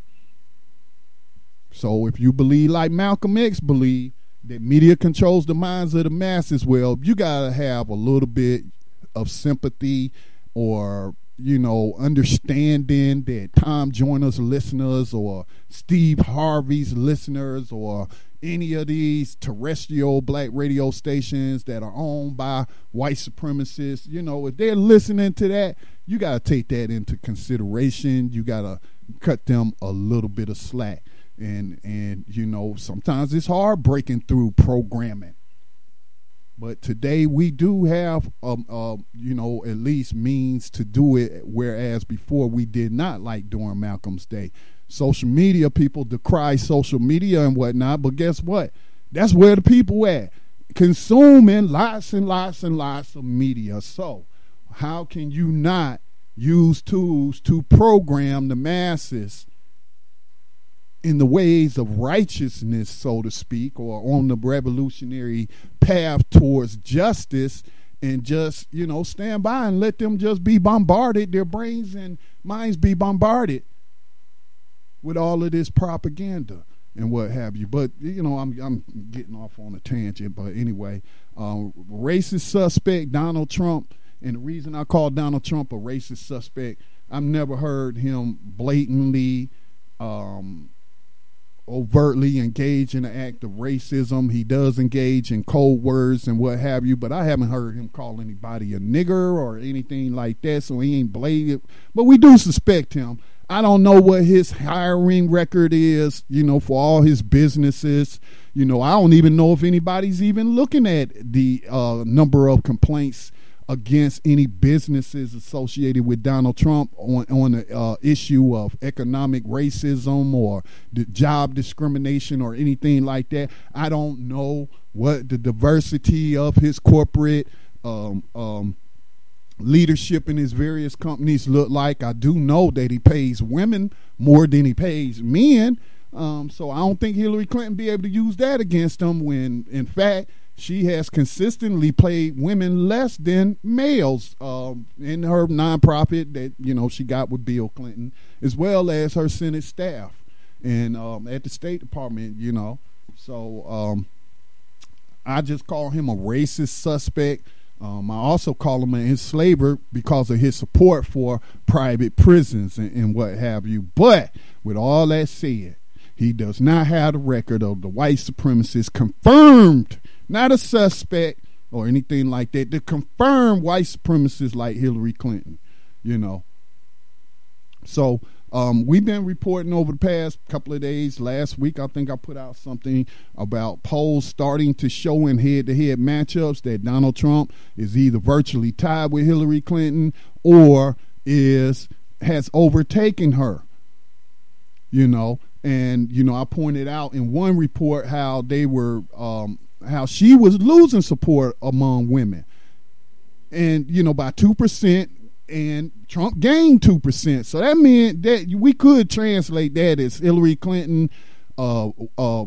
So if you believe like Malcolm X believed, that media controls the minds of the masses, well, you got to have a little bit of sympathy or, you know, understanding that Tom Joyner's listeners or Steve Harvey's listeners or any of these terrestrial black radio stations that are owned by white supremacists, you know, if they're listening to that, you got to take that into consideration. You got to cut them a little bit of slack. And, and you know, sometimes it's hard breaking through programming. But today we do have, um, uh, you know, at least means to do it, whereas before we did not, like during Malcolm's day. Social media, people decry social media and whatnot, but guess what? That's where the people at, consuming lots and lots and lots of media. So how can you not use tools to program the masses in the ways of righteousness, so to speak, or on the revolutionary path towards justice, and just, you know, stand by and let them just be bombarded, their brains and minds be bombarded with all of this propaganda and what have you. But, you know, I'm I'm getting off on a tangent. But anyway, um, racist suspect Donald Trump, and the reason I call Donald Trump a racist suspect, I've never heard him blatantly um overtly engage in an act of racism. He does engage in cold words and what have you, but I haven't heard him call anybody a nigger or anything like that, so he ain't blatant. But we do suspect him. I don't know what his hiring record is, you know, for all his businesses. You know, I don't even know if anybody's even looking at the uh, number of complaints against any businesses associated with Donald Trump on, on the uh, issue of economic racism or the job discrimination or anything like that. I don't know what the diversity of his corporate um, um, leadership in his various companies look like. I do know that he pays women more than he pays men. Um, so I don't think Hillary Clinton be able to use that against him when, in fact, she has consistently paid women less than males um, in her nonprofit that, you know, she got with Bill Clinton, as well as her Senate staff and um, at the State Department, you know. So um, I just call him a racist suspect. Um, I also call him an enslaver because of his support for private prisons and, and what have you. But with all that said, he does not have the record of the white supremacists confirmed, not a suspect or anything like that, to confirm white supremacists like Hillary Clinton, you know. So um, we've been reporting over the past couple of days. Last week, I think I put out something about polls starting to show in head-to-head matchups that Donald Trump is either virtually tied with Hillary Clinton or is has overtaken her, you know. And, you know, I pointed out in one report how they were um, how she was losing support among women, and, you know, by two percent, and Trump gained two percent. So that meant that we could translate that as Hillary Clinton uh, uh,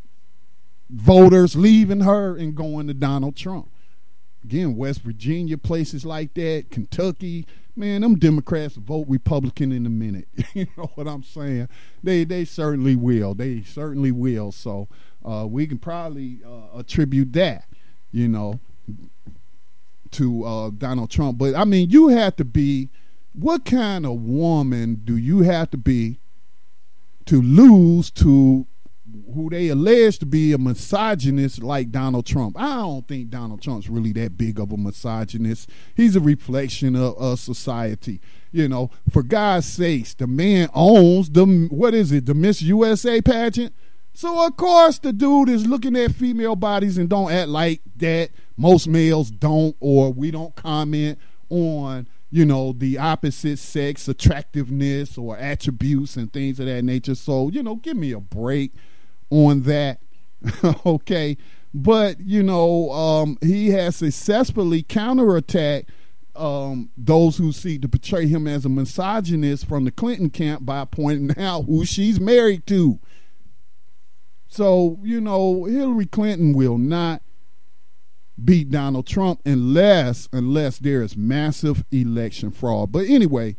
voters leaving her and going to Donald Trump. Again, West Virginia, places like that, Kentucky, man, them Democrats vote Republican in a minute. You know what I'm saying? They they certainly will. They certainly will. So uh, we can probably uh, attribute that, you know, to uh, Donald Trump. But, I mean, you have to be, what kind of woman do you have to be to lose to who they allege to be a misogynist like Donald Trump? I don't think Donald Trump's really that big of a misogynist. He's a reflection of, of society. You know, for God's sakes, the man owns the, what is it, the Miss U S A pageant? So, of course, the dude is looking at female bodies and don't act like that. Most males don't, or we don't comment on, you know, the opposite sex attractiveness or attributes and things of that nature. So, you know, give me a break on that. Okay. But, you know, um, he has successfully counterattacked um, those who seek to portray him as a misogynist from the Clinton camp by pointing out who she's married to. So, you know, Hillary Clinton will not beat Donald Trump unless unless there is massive election fraud. But anyway,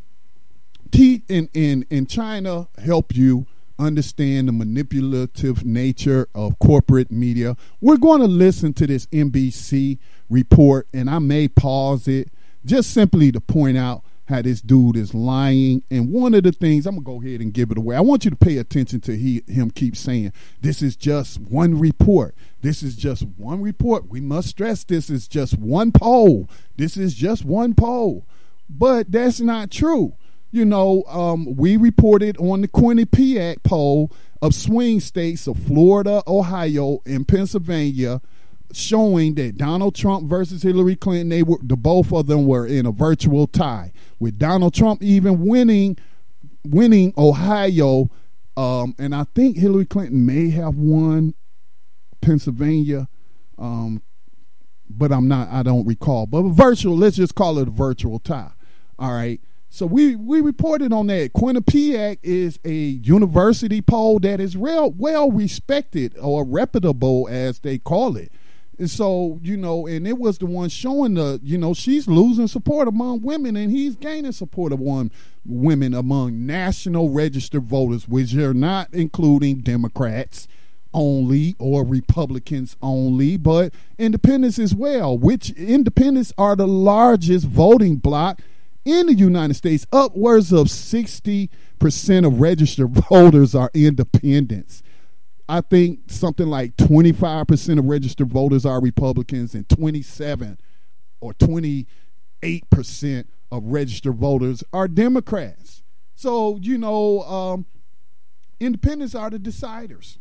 T in, in, in China help you understand the manipulative nature of corporate media. We're going to listen to this N B C report, and I may pause it just simply to point out how this dude is lying. And one of the things, I'm going to go ahead and give it away. I want you to pay attention to he, him keep saying, this is just one report. This is just one report. We must stress this is just one poll. This is just one poll. But that's not true. You know, um, we reported on the Quinnipiac poll of swing states of Florida, Ohio, and Pennsylvania, showing that Donald Trump versus Hillary Clinton, they were, the both of them were in a virtual tie, with Donald Trump even winning, winning Ohio, um, and I think Hillary Clinton may have won Pennsylvania, um, but I'm not, I don't recall. But virtual, let's just call it a virtual tie. All right. So we, we reported on that. Quinnipiac is a university poll that is real well respected, or reputable as they call it. And so, you know, and it was the one showing the, you know, she's losing support among women and he's gaining support among women among national registered voters, which are not including Democrats only or Republicans only, but independents as well, which independents are the largest voting bloc in the United States. Upwards of sixty percent of registered voters are independents. I think something like twenty-five percent of registered voters are Republicans, and twenty-seven or twenty-eight percent of registered voters are Democrats. So, you know, um, independents are the deciders.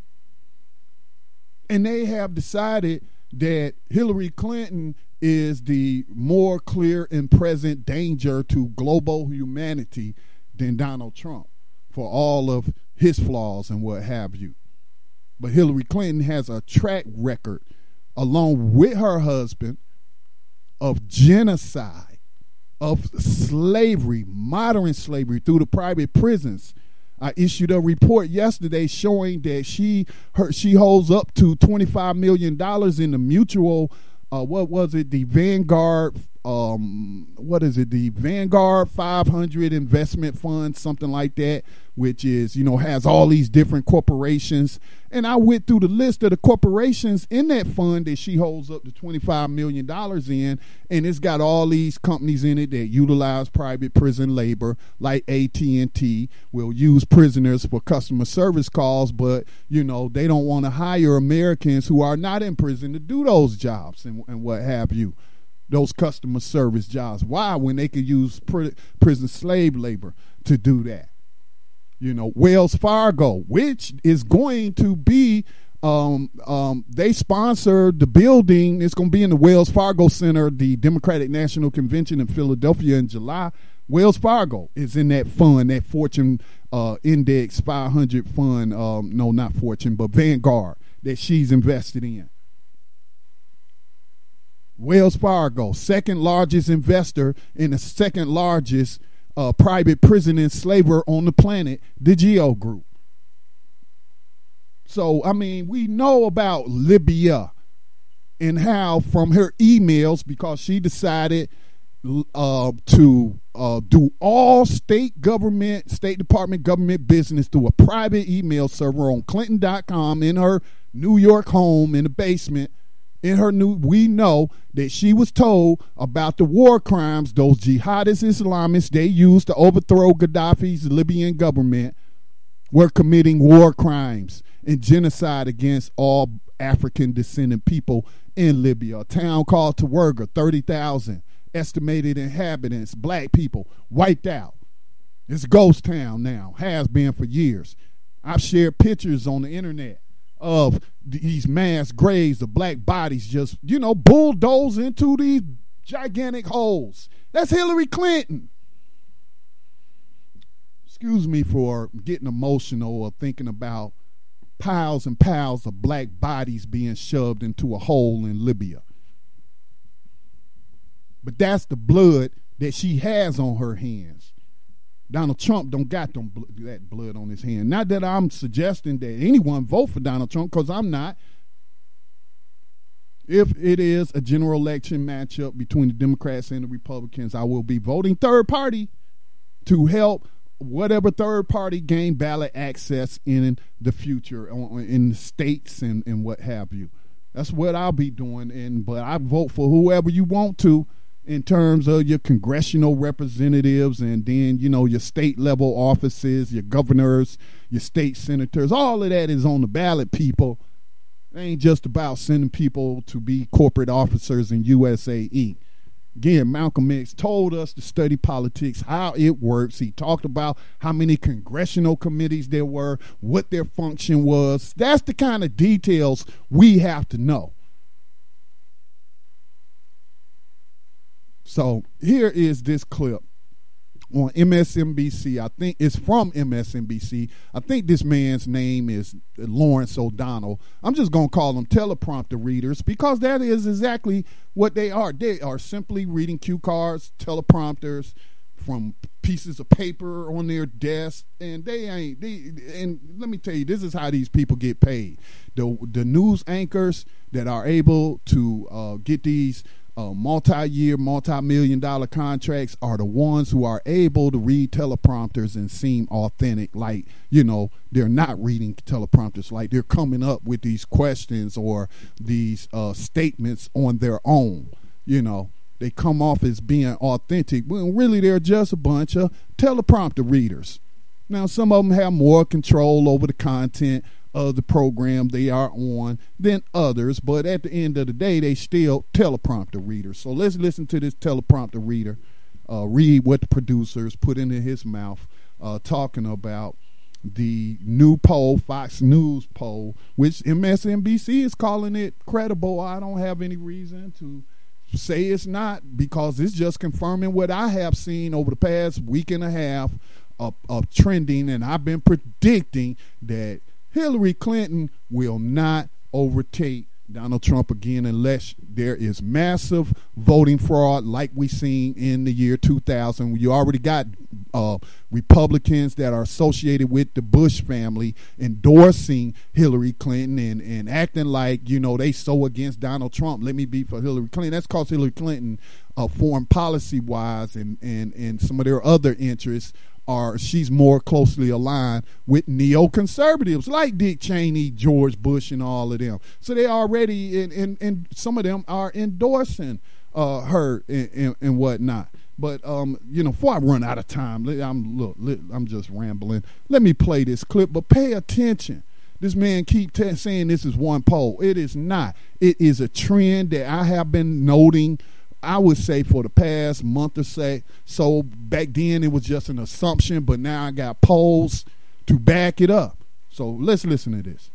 And they have decided that Hillary Clinton is the more clear and present danger to global humanity than Donald Trump, for all of his flaws and what have you. But Hillary Clinton has a track record, along with her husband, of genocide, of slavery, modern slavery through the private prisons. I issued a report yesterday showing that she her, she holds up to twenty-five million dollars in the mutual, uh, what was it, the Vanguard, um, what is it, the Vanguard five hundred investment fund, something like that, which is, you know, has all these different corporations. And I went through the list of the corporations in that fund that she holds up to twenty-five million dollars in, and it's got all these companies in it that utilize private prison labor, like A T and T will use prisoners for customer service calls, but, you know, they don't want to hire Americans who are not in prison to do those jobs and, and what have you, those customer service jobs. Why, when they could use pr- prison slave labor to do that? You know, Wells Fargo, which is going to be, um, um, they sponsored the building. It's going to be in the Wells Fargo Center, the Democratic National Convention in Philadelphia in July. Wells Fargo is in that fund, that Fortune uh, Index five hundred fund. Um, no, not Fortune, but Vanguard that she's invested in. Wells Fargo, second largest investor in the second largest Uh, private prison enslaver on the planet, the GEO Group. So, I mean, we know about Libya and how from her emails, because she decided uh, to uh, do all state government, State Department government business through a private email server on Clinton dot com in her New York home in the basement. In her new, we know that she was told about the war crimes those jihadist Islamists they used to overthrow Gaddafi's Libyan government were committing war crimes and genocide against all African descendant people in Libya. A town called Tawerga, thirty thousand estimated inhabitants, black people, wiped out. It's a ghost town now, has been for years. I've shared pictures on the internet of these mass graves of black bodies just, you know, bulldoze into these gigantic holes. That's Hillary Clinton. Excuse me for getting emotional or thinking about piles and piles of black bodies being shoved into a hole in Libya. But that's the blood that she has on her hands. Donald Trump don't got them bl- that blood on his hand. Not that I'm suggesting that anyone vote for Donald Trump, because I'm not. If it is a general election matchup between the Democrats and the Republicans, I will be voting third party to help whatever third party gain ballot access in the future in the states and, and what have you. That's what I'll be doing. And but I vote for whoever you want to, in terms of your congressional representatives, and then, you know, your state level offices, your governors, your state senators. All of that is on the ballot, people. It ain't just about sending people to be corporate officers in U S A Incorporated. Again, Malcolm X told us to study politics, how it works. He talked about how many congressional committees there were, what their function was. That's the kind of details we have to know. So here is this clip on M S N B C. I think it's from M S N B C. I think this man's name is Lawrence O'Donnell. I'm just going to call them teleprompter readers, because that is exactly what they are. They are simply reading cue cards, teleprompters from pieces of paper on their desk, and they ain't. They, and let me tell you, this is how these people get paid. The the news anchors that are able to uh, get these uh, multi-year, multi-million dollar contracts are the ones who are able to read teleprompters and seem authentic, like, you know, they're not reading teleprompters, like they're coming up with these questions or these uh, statements on their own, you know. They come off as being authentic, when really they're just a bunch of teleprompter readers. Now, some of them have more control over the content of the program they are on than others, but at the end of the day, they still teleprompter readers. So let's listen to this teleprompter reader uh, read what the producers put into his mouth, uh, talking about the new poll, Fox News poll, which M S N B C is calling it credible. I don't have any reason to say it's not, because it's just confirming what I have seen over the past week and a half of, of trending, and I've been predicting that Hillary Clinton will not overtake Donald Trump again unless there is massive voting fraud like we seen in the year two thousand. You already got uh, Republicans that are associated with the Bush family endorsing Hillary Clinton and, and acting like, you know, they so against Donald Trump. Let me be for Hillary Clinton. That's because Hillary Clinton, uh, foreign policy wise and, and, and some of their other interests, are she's more closely aligned with neoconservatives like Dick Cheney, George Bush, and all of them. So they already, and, and, and some of them are endorsing uh, her and, and, and whatnot. But um, you know, before I run out of time, I'm look, I'm just rambling. Let me play this clip, but pay attention. This man keep t- saying this is one poll. It is not. It is a trend that I have been noting, I would say, for the past month or so. So back then it was just an assumption, but now I got polls to back it up. So let's listen to this.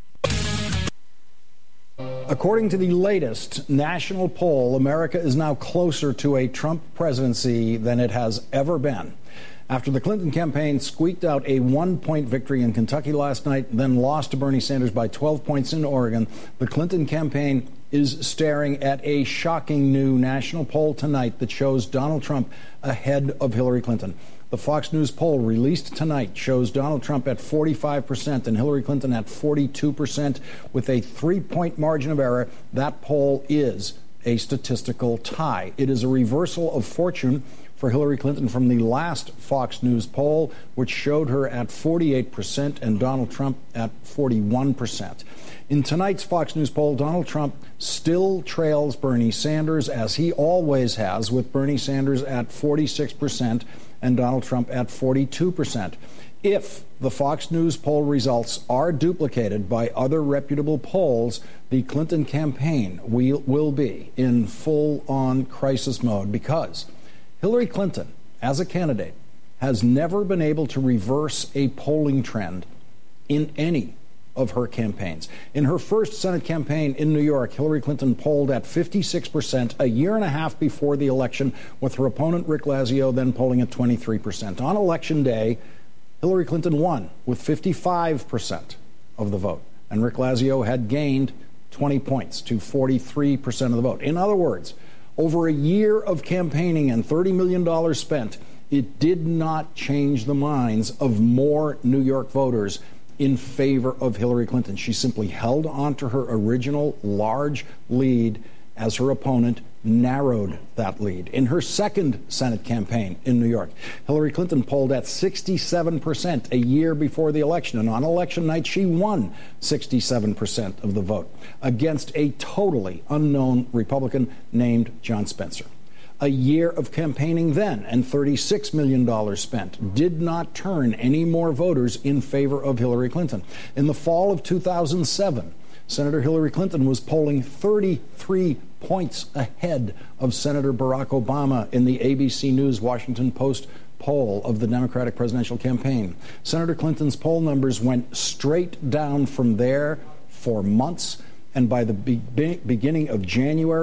According to the latest national poll, America is now closer to a Trump presidency than it has ever been. After the Clinton campaign squeaked out a one-point victory in Kentucky last night, then lost to Bernie Sanders by twelve points in Oregon, the Clinton campaign is staring at a shocking new national poll tonight that shows Donald Trump ahead of Hillary Clinton. The Fox News poll released tonight shows Donald Trump at forty-five percent and Hillary Clinton at forty-two percent with a three-point margin of error. That poll is a statistical tie. It is a reversal of fortune for Hillary Clinton from the last Fox News poll, which showed her at forty-eight percent and Donald Trump at forty-one percent. In tonight's Fox News poll, Donald Trump still trails Bernie Sanders, as he always has, with Bernie Sanders at forty-six percent and Donald Trump at forty-two percent. If the Fox News poll results are duplicated by other reputable polls, the Clinton campaign will, will be in full-on crisis mode, because Hillary Clinton, as a candidate, has never been able to reverse a polling trend in any of her campaigns. In her first Senate campaign in New York, Hillary Clinton polled at fifty-six percent a year and a half before the election, with her opponent Rick Lazio then polling at twenty-three percent. On Election Day, Hillary Clinton won with fifty-five percent of the vote, and Rick Lazio had gained twenty points to forty-three percent of the vote. In other words, over a year of campaigning and thirty million dollars spent, it did not change the minds of more New York voters in favor of Hillary Clinton. She simply held on to her original large lead as her opponent narrowed that lead. In her second Senate campaign in New York, Hillary Clinton polled at sixty-seven percent a year before the election, and on election night she won sixty-seven percent of the vote against a totally unknown Republican named John Spencer. A year of campaigning then and thirty-six million dollars spent did not turn any more voters in favor of Hillary Clinton. In the fall of two thousand seven, Senator Hillary Clinton was polling thirty-three points ahead of Senator Barack Obama in the A B C News Washington Post poll of the Democratic presidential campaign. Senator Clinton's poll numbers went straight down from there for months, and by the be- beginning of January,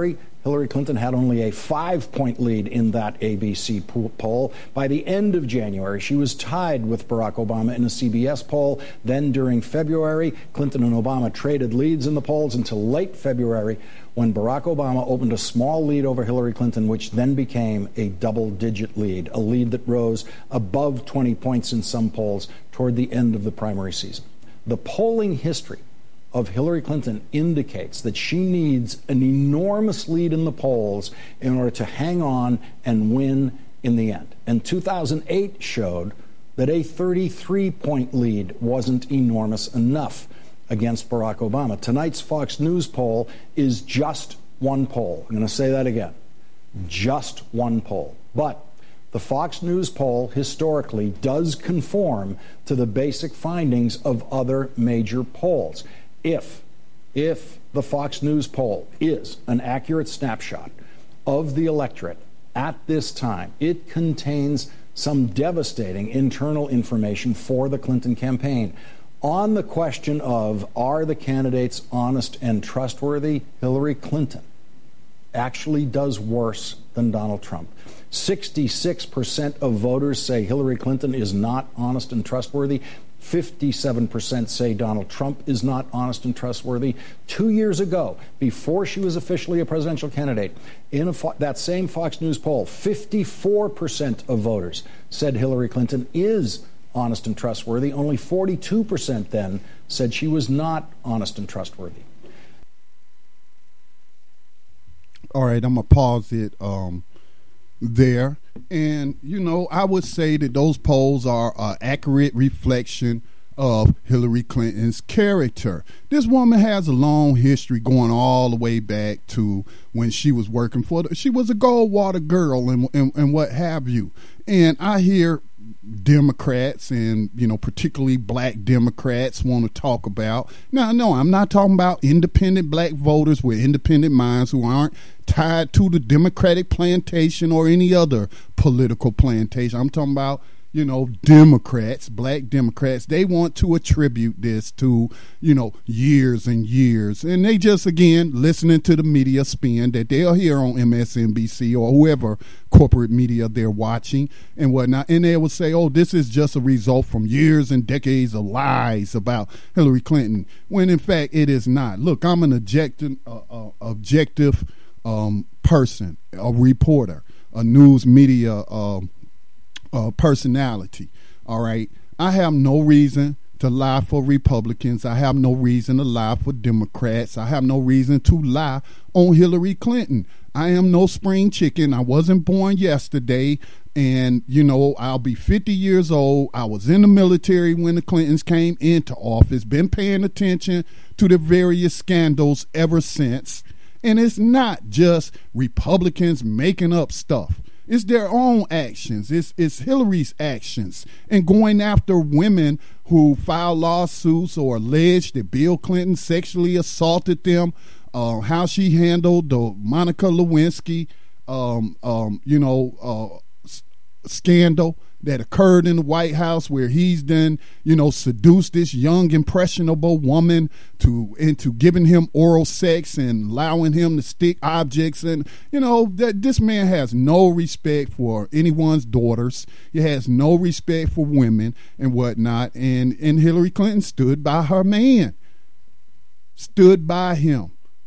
Hillary Clinton had only a five-point lead in that A B C poll. By the end of January, she was tied with Barack Obama in a C B S poll. Then during February, Clinton and Obama traded leads in the polls until late February, when Barack Obama opened a small lead over Hillary Clinton, which then became a double-digit lead, a lead that rose above twenty points in some polls toward the end of the primary season. The polling history of Hillary Clinton indicates that she needs an enormous lead in the polls in order to hang on and win in the end. And two thousand eight showed that a thirty-three point lead wasn't enormous enough against Barack Obama. Tonight's Fox News poll is just one poll. I'm going to say that again. Just one poll. But the Fox News poll historically does conform to the basic findings of other major polls. If, if the Fox News poll is an accurate snapshot of the electorate at this time, it contains some devastating internal information for the Clinton campaign. On the question of, are the candidates honest and trustworthy, Hillary Clinton actually does worse than Donald Trump. sixty-six percent of voters say Hillary Clinton is not honest and trustworthy. fifty-seven percent say Donald Trump is not honest and trustworthy. Two years ago, before she was officially a presidential candidate, in a fo- that same Fox News poll, fifty-four percent of voters said Hillary Clinton is honest and trustworthy. Only forty-two percent then said she was not honest and trustworthy. All right, I'm going to pause it um, there. And, you know, I would say that those polls are an accurate reflection of Hillary Clinton's character. This woman has a long history going all the way back to when she was working for the, she was a Goldwater girl and, and, and what have you. And I hear Democrats and, you know, particularly black Democrats want to talk about. Now, no, I'm not talking about independent black voters with independent minds who aren't tied to the Democratic plantation or any other political plantation. I'm talking about, you know, Democrats, black Democrats. They want to attribute this to, you know, years and years. And they just, again, listening to the media spin that they'll hear on M S N B C or whoever corporate media they're watching and whatnot. And they will say, oh, this is just a result from years and decades of lies about Hillary Clinton, when in fact it is not. Look, I'm an objective, uh, uh, objective um, person, a reporter, a news media um Uh, personality. All right. I have no reason to lie for Republicans. I have no reason to lie for Democrats. I have no reason to lie on Hillary Clinton. I am no spring chicken. I wasn't born yesterday. And, you know, I'll be fifty years old. I was in the military when the Clintons came into office, been paying attention to the various scandals ever since. And it's not just Republicans making up stuff. It's their own actions. It's, it's Hillary's actions and going after women who file lawsuits or allege that Bill Clinton sexually assaulted them, uh, how she handled the Monica Lewinsky, um, um, you know, uh, s- scandal that occurred in the White House, where he's then, you know, seduced this young, impressionable woman to into giving him oral sex and allowing him to stick objects. And, you know, that this man has no respect for anyone's daughters. He has no respect for women and whatnot. And, and Hillary Clinton stood by her man, stood by him.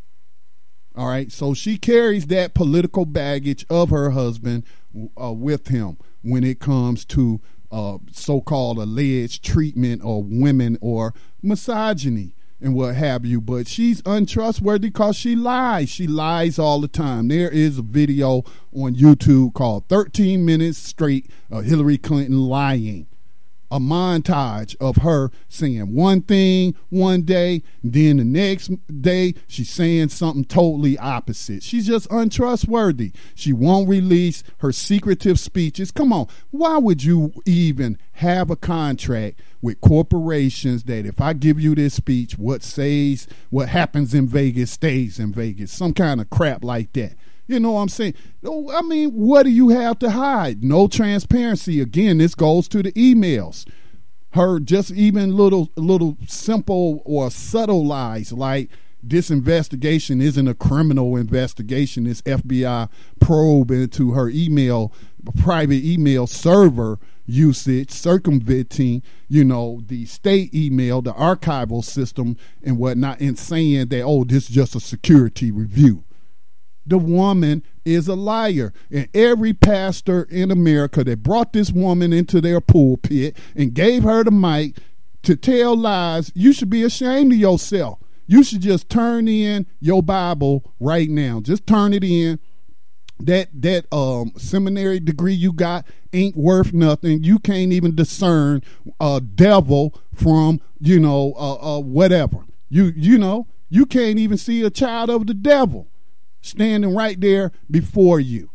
All right. So she carries that political baggage of her husband uh, with him when it comes to uh, so-called alleged treatment of women or misogyny and what have you. But she's untrustworthy because she lies. She lies all the time. There is a video on YouTube called thirteen minutes Straight of Hillary Clinton Lying. A montage of her saying one thing one day, then the next day she's saying something totally opposite. She's just untrustworthy. She won't release her secretive speeches. Come on, why would you even have a contract with corporations that if I give you this speech, what says, what happens in Vegas stays in Vegas? Some kind of crap like that. You know what I'm saying? I mean, what do you have to hide? No transparency. Again, this goes to the emails. Her just even little, little simple or subtle lies like this investigation isn't a criminal investigation. This F B I probe into her email, private email server usage, circumventing, you know, the state email, the archival system and whatnot, and saying that, oh, this is just a security review. The woman is a liar. And every pastor in America that brought this woman into their pulpit and gave her the mic to tell lies, you should be ashamed of yourself. You should just turn in your Bible right now. Just turn it in. That that um seminary degree you got ain't worth nothing. You can't even discern a devil from, you know, uh, uh whatever. You you know, you can't even see a child of the devil standing right there before you.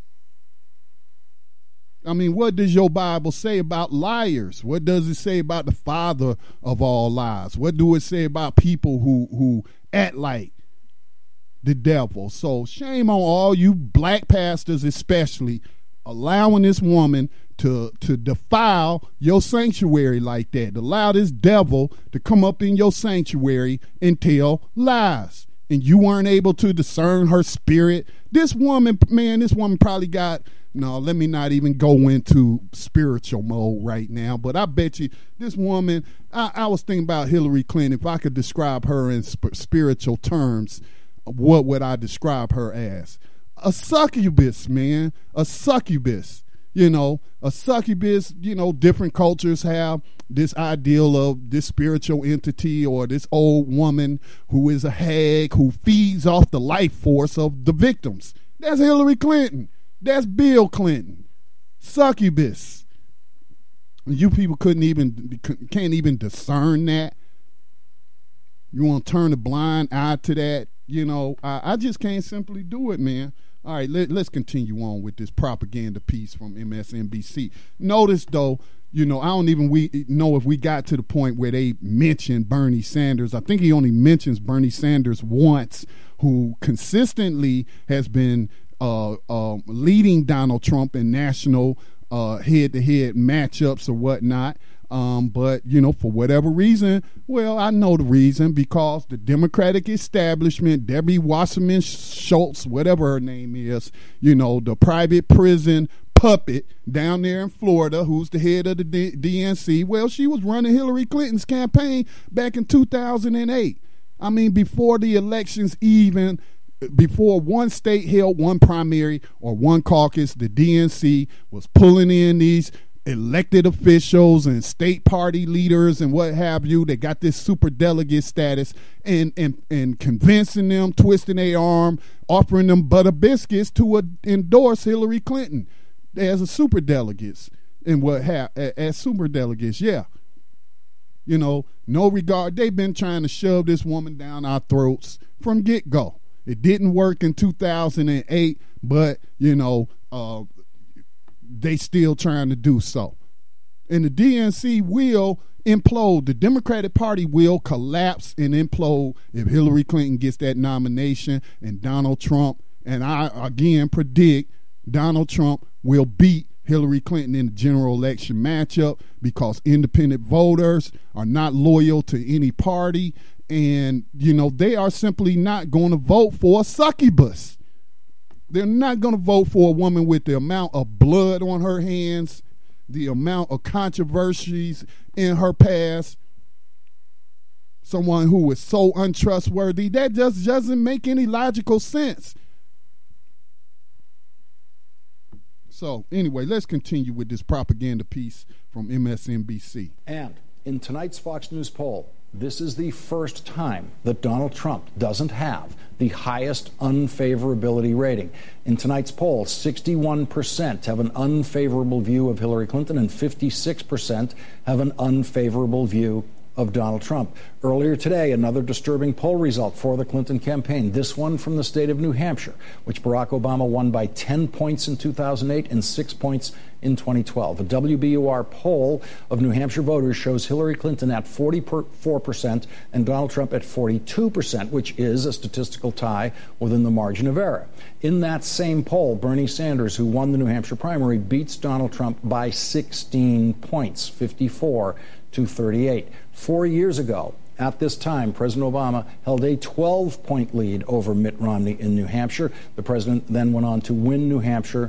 I mean, what does your Bible say about liars? What does it say about the father of all lies? What do it say about people who who act like the devil? So shame on all you black pastors, especially, allowing this woman to to defile your sanctuary like that. Allow this devil to come up in your sanctuary and tell lies. And you weren't able to discern her spirit. This woman, man, this woman probably got, no, let me not even go into spiritual mode right now. But I bet you this woman, I, I was thinking about Hillary Clinton. If I could describe her in sp- spiritual terms, what would I describe her as? A succubus, man. A succubus. You know, a succubus, you know, different cultures have this ideal of this spiritual entity or this old woman who is a hag who feeds off the life force of the victims. That's Hillary Clinton. That's Bill Clinton. Succubus. You people couldn't even, can't even discern that. You want to turn a blind eye to that? You know, I, I just can't simply do it, man. All right, let, let's continue on with this propaganda piece from M S N B C. Notice, though, you know, I don't even we know if we got to the point where they mentioned Bernie Sanders. I think he only mentions Bernie Sanders once, who consistently has been uh, uh, leading Donald Trump in national uh, head-to-head matchups or whatnot. Um, but, you know, for whatever reason, well, I know the reason, because the Democratic establishment, Debbie Wasserman Schultz, whatever her name is, you know, the private prison puppet down there in Florida, who's the head of the D- DNC, well, she was running Hillary Clinton's campaign back in two thousand eight. I mean, before the elections even, before one state held one primary or one caucus, the D N C was pulling in these elected officials and state party leaders and what have you. They got this super delegate status and and and convincing them, twisting their arm, offering them butter biscuits to uh, endorse Hillary Clinton as a super delegates and what have as super delegates. Yeah, you know, no regard. They've been trying to shove this woman down our throats from get go. It didn't work in two thousand eight, but you know, uh, they still trying to do so. And the D N C will implode. The Democratic Party will collapse and implode if Hillary Clinton gets that nomination and Donald Trump, and I again predict Donald Trump will beat Hillary Clinton in the general election matchup, because independent voters are not loyal to any party, and you know, they are simply not going to vote for a succubus. They're not going to vote for a woman with the amount of blood on her hands, the amount of controversies in her past, someone who is so untrustworthy. That just doesn't make any logical sense. So anyway, let's continue with this propaganda piece from M S N B C. And in tonight's Fox News poll, this is the first time that Donald Trump doesn't have the highest unfavorability rating. In tonight's poll, sixty-one percent have an unfavorable view of Hillary Clinton and fifty-six percent have an unfavorable view of Donald Trump. Earlier today, another disturbing poll result for the Clinton campaign, this one from the state of New Hampshire, which Barack Obama won by ten points in two thousand eight and six points in twenty twelve. A W B U R poll of New Hampshire voters shows Hillary Clinton at forty-four percent and Donald Trump at forty-two percent, which is a statistical tie within the margin of error. In that same poll, Bernie Sanders, who won the New Hampshire primary, beats Donald Trump by sixteen points, fifty-four to thirty-eight. Four years ago, At this time, President Obama held a twelve-point lead over Mitt Romney in New Hampshire. The president then went on to win New Hampshire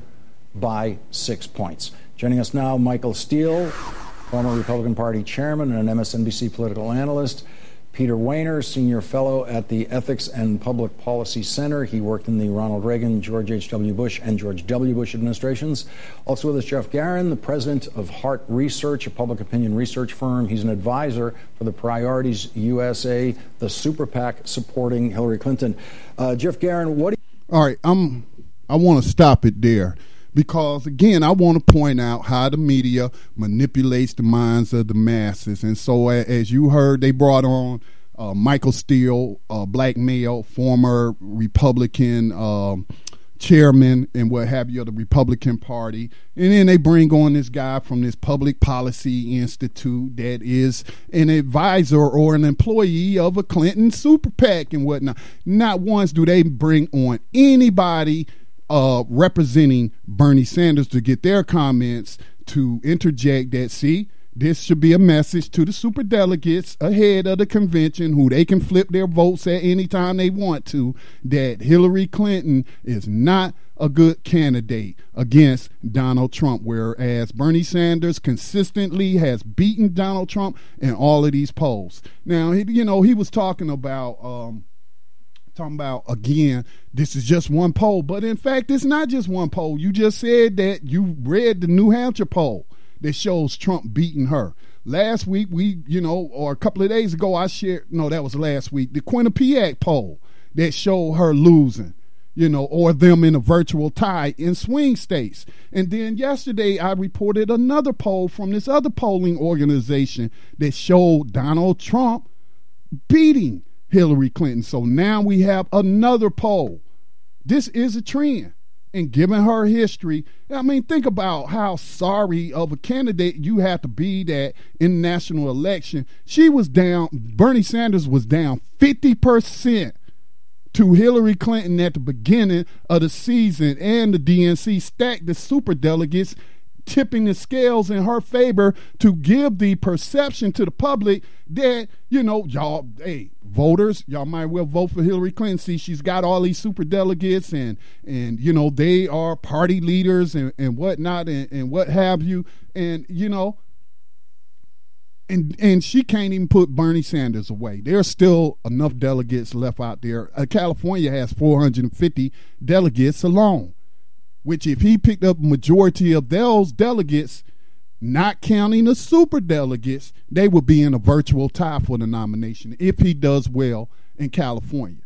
by six points. Joining us now, Michael Steele, former Republican Party chairman and an M S N B C political analyst. Peter Wehner, senior fellow at the Ethics and Public Policy Center. He worked in the Ronald Reagan, George H W. Bush, and George W. Bush administrations. Also with us, Jeff Garin, the president of Hart Research, a public opinion research firm. He's an advisor for the Priorities U S A, the super PAC supporting Hillary Clinton. Uh, Jeff Garin, what do you... All right, I'm, I want to stop it there. Because, again, I want to point out how the media manipulates the minds of the masses. And so, as you heard, they brought on uh, Michael Steele, a black male, former Republican um, chairman and what have you of the Republican Party. And then they bring on this guy from this Public Policy Institute that is an advisor or an employee of a Clinton super PAC and whatnot. Not once do they bring on anybody Uh, representing Bernie Sanders to get their comments to interject that, see, this should be a message to the superdelegates ahead of the convention who they can flip their votes at any time they want to, that Hillary Clinton is not a good candidate against Donald Trump, whereas Bernie Sanders consistently has beaten Donald Trump in all of these polls. Now, he, you know, he was talking about... Um, Talking about, again, this is just one poll. But, in fact, it's not just one poll. You just said that you read the New Hampshire poll that shows Trump beating her. Last week, we, you know, or a couple of days ago, I shared, no, that was last week, the Quinnipiac poll that showed her losing, you know, or them in a virtual tie in swing states. And then yesterday, I reported another poll from this other polling organization that showed Donald Trump beating Hillary Clinton. So now we have another poll. This is a trend. And given her history, I mean, think about how sorry of a candidate you have to be that in the national election, she was down, Bernie Sanders was down fifty percent to Hillary Clinton at the beginning of the season, and the D N C stacked the superdelegates, tipping the scales in her favor to give the perception to the public that, you know, y'all, hey, voters, y'all might well vote for Hillary Clinton. See, she's got all these super delegates and, and you know, they are party leaders and, and whatnot and, and what have you. And, you know, and and she can't even put Bernie Sanders away. There's still enough delegates left out there. Uh, California has four hundred fifty delegates alone, which if he picked up a majority of those delegates, not counting the super delegates, they would be in a virtual tie for the nomination if he does well in California.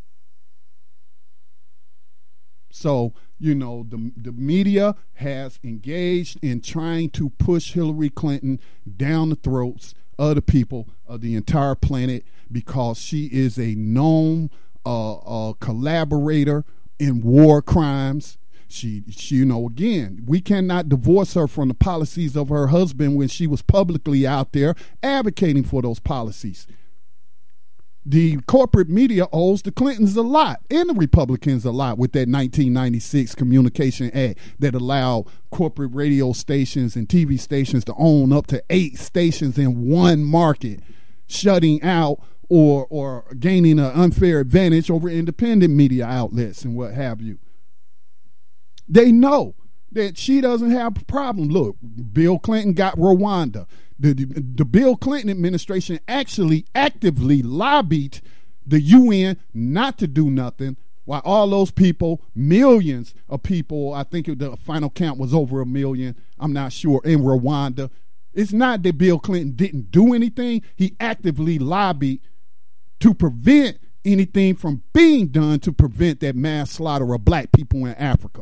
So, you know, the, the media has engaged in trying to push Hillary Clinton down the throats of the people of the entire planet because she is a known uh, uh, collaborator in war crimes. She, she, you know, again, we cannot divorce her from the policies of her husband when she was publicly out there advocating for those policies. The corporate media owes the Clintons a lot and the Republicans a lot with that nineteen ninety-six Communication Act that allowed corporate radio stations and T V stations to own up to eight stations in one market, shutting out or or gaining an unfair advantage over independent media outlets and what have you. They know that she doesn't have a problem. Look, Bill Clinton got Rwanda. The, the, the Bill Clinton administration actually actively lobbied the U N not to do nothing, while all those people, millions of people, I think the final count was over a million, I'm not sure, in Rwanda. It's not that Bill Clinton didn't do anything. He actively lobbied to prevent anything from being done to prevent that mass slaughter of black people in Africa.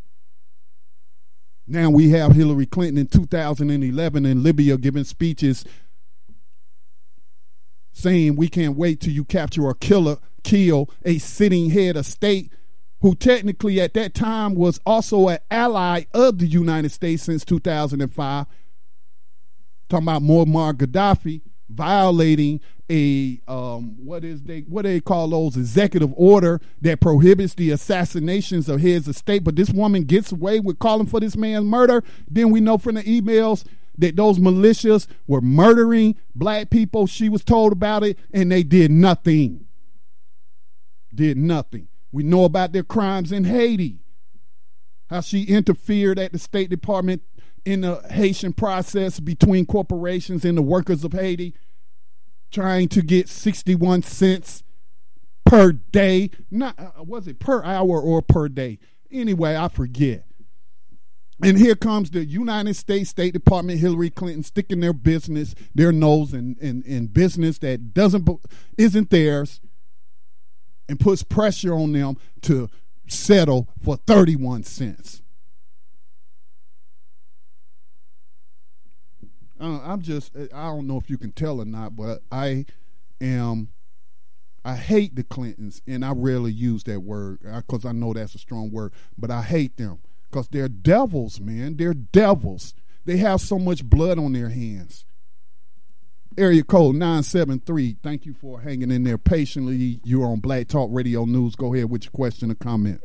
Now we have Hillary Clinton in two thousand eleven in Libya giving speeches saying we can't wait till you capture or kill, a, kill a sitting head of state who technically at that time was also an ally of the United States since two thousand five. Talking about Muammar Gaddafi violating a um, what is they what do they call those executive order that prohibits the assassinations of heads of state. But this woman gets away with calling for this man's murder. Then we know from the emails that those militias were murdering black people. She was told about it, and they did nothing. Did nothing. We know about their crimes in Haiti, how she interfered at the State Department in the Haitian process between corporations and the workers of Haiti, trying to get sixty-one cents per day. Not uh, was it per hour or per day? Anyway, I forget. And here comes the United States State Department, Hillary Clinton, sticking their business, their nose in, in, in business that doesn't isn't theirs, and puts pressure on them to settle for thirty-one cents. Uh, I'm just, I don't know if you can tell or not, but I am, I hate the Clintons, and I rarely use that word because I know that's a strong word, but I hate them because they're devils, man. They're devils. They have so much blood on their hands. Area code nine seven three. Thank you for hanging in there patiently. You're on Black Talk Radio News. Go ahead with your question or comment.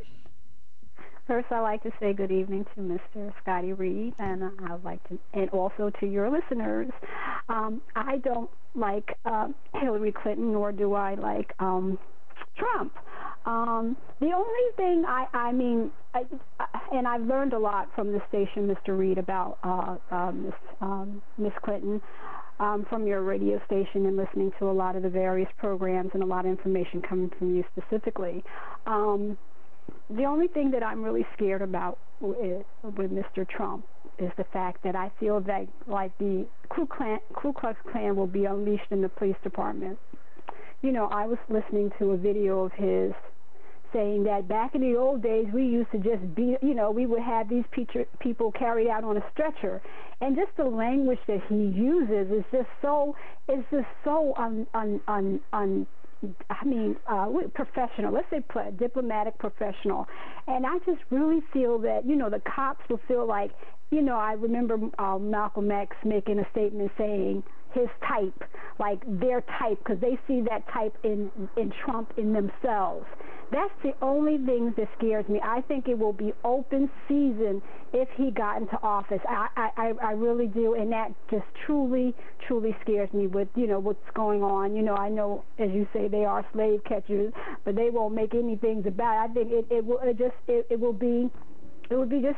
First, I'd like to say good evening to Mister Scotty Reed, and I'd like to, and also to your listeners. Um, I don't like uh, Hillary Clinton, nor do I like um, Trump. Um, the only thing I, I mean, I, and I've learned a lot from the station, Mister Reed, about uh, uh, Miss um, Miss Clinton. Um, from your radio station and listening to a lot of the various programs and a lot of information coming from you specifically. Um, the only thing that I'm really scared about with, with Mister Trump is the fact that I feel that like the Ku Klux, Ku Klux Klan will be unleashed in the police department. You know, I was listening to a video of his saying that back in the old days we used to just be, you know, we would have these people carried out on a stretcher. And just the language that he uses is just so, it's just so un, un, un, un I mean, uh, professional. Let's say diplomatic professional. And I just really feel that, you know, the cops will feel like, you know, I remember uh, Malcolm X making a statement saying his type, like their type, because they see that type in, in Trump in themselves. That's the only thing that scares me. I think it will be open season if he got into office. I, I, I really do, and that just truly, truly scares me with, you know, what's going on. You know, I know, as you say, they are slave catchers, but they won't make anything about it. I think it, it will it just, it, it will be, it will be just,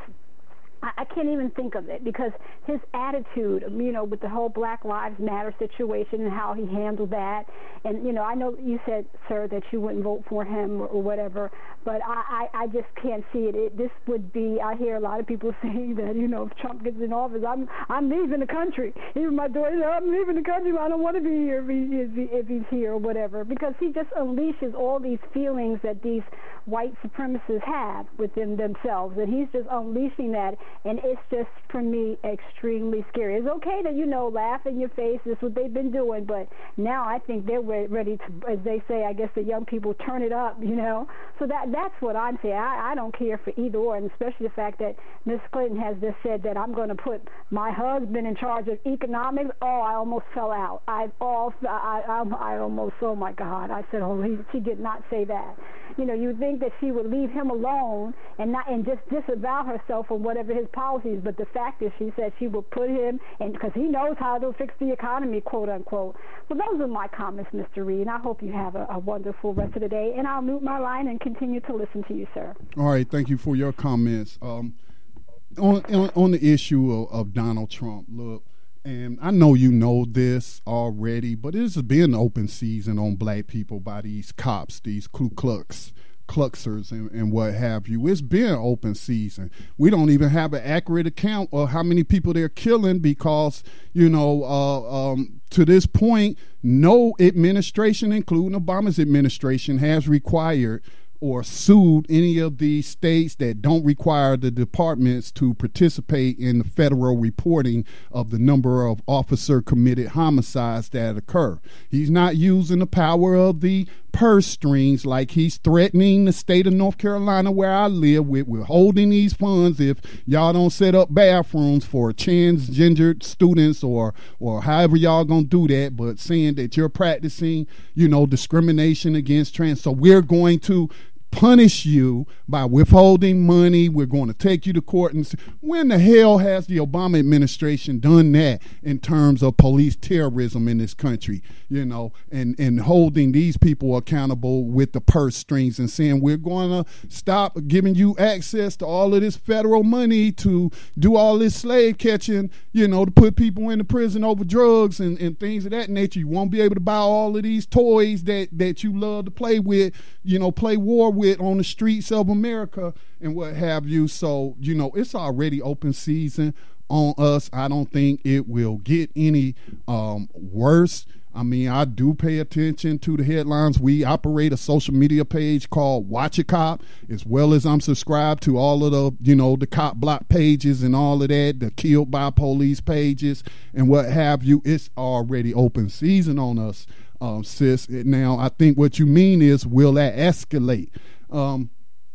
I can't even think of it because his attitude, you know, with the whole Black Lives Matter situation and how he handled that. And, you know, I know you said, sir, that you wouldn't vote for him or, or whatever, but I, I, I just can't see it. it. This would be, I hear a lot of people saying that, you know, if Trump gets in office, I'm I'm leaving the country. Even my daughter said, I'm leaving the country, but I don't want to be here if, he, if, he, if he's here or whatever, because he just unleashes all these feelings that these white supremacists have within themselves, and he's just unleashing that. And it's just, for me, extremely scary. It's okay to, you know, laugh in your face. That's what they've been doing. But now I think they're ready to, as they say, I guess the young people, turn it up, you know. So that that's what I'm saying. I, I don't care for either or, and especially the fact that Miss Clinton has just said that I'm going to put my husband in charge of economics. Oh, I almost fell out. I, all, I, I, I almost, oh, my God. I said, oh, he, she did not say that. You know, you'd think that she would leave him alone and not and just disavow herself from whatever his policies, but the fact is she said she would put him in because he knows how to fix the economy, quote unquote. Well, those are my comments, Mister Reed, and I hope you have a, a wonderful rest of the day, and I'll mute my line and continue to listen to you, sir. All right, thank you for your comments. Um, on, on, on the issue of, of Donald Trump, look, and I know you know this already, but it has been open season on black people by these cops, these Ku Klux Kluxers and, and what have you. It's been open season. We don't even have an accurate account of how many people they're killing because, you know, uh, um, to this point, no administration, including Obama's administration, has required or sued any of these states that don't require the departments to participate in the federal reporting of the number of officer-committed homicides that occur. He's not using the power of the purse strings like he's threatening the state of North Carolina where I live with. We're holding these funds if y'all don't set up bathrooms for transgendered students or or however y'all gonna do that, but saying that you're practicing, you know, discrimination against trans. So we're going to punish you by withholding money. We're going to take you to court. And when the hell has the Obama administration done that in terms of police terrorism in this country, you know, and, and holding these people accountable with the purse strings and saying we're going to stop giving you access to all of this federal money to do all this slave catching, you know, to put people into prison over drugs and, and things of that nature. You won't be able to buy all of these toys that, that you love to play with, you know, play war with on the streets of America and what have you. So, you know, it's already open season on us. I don't think it will get any um, worse. I mean, I do pay attention to the headlines. We operate a social media page called Watch a Cop, as well as I'm subscribed to all of the, you know, the cop block pages and all of that, the killed by police pages and what have you. It's already open season on us, um, sis. Now, I think what you mean is, will that escalate? Um,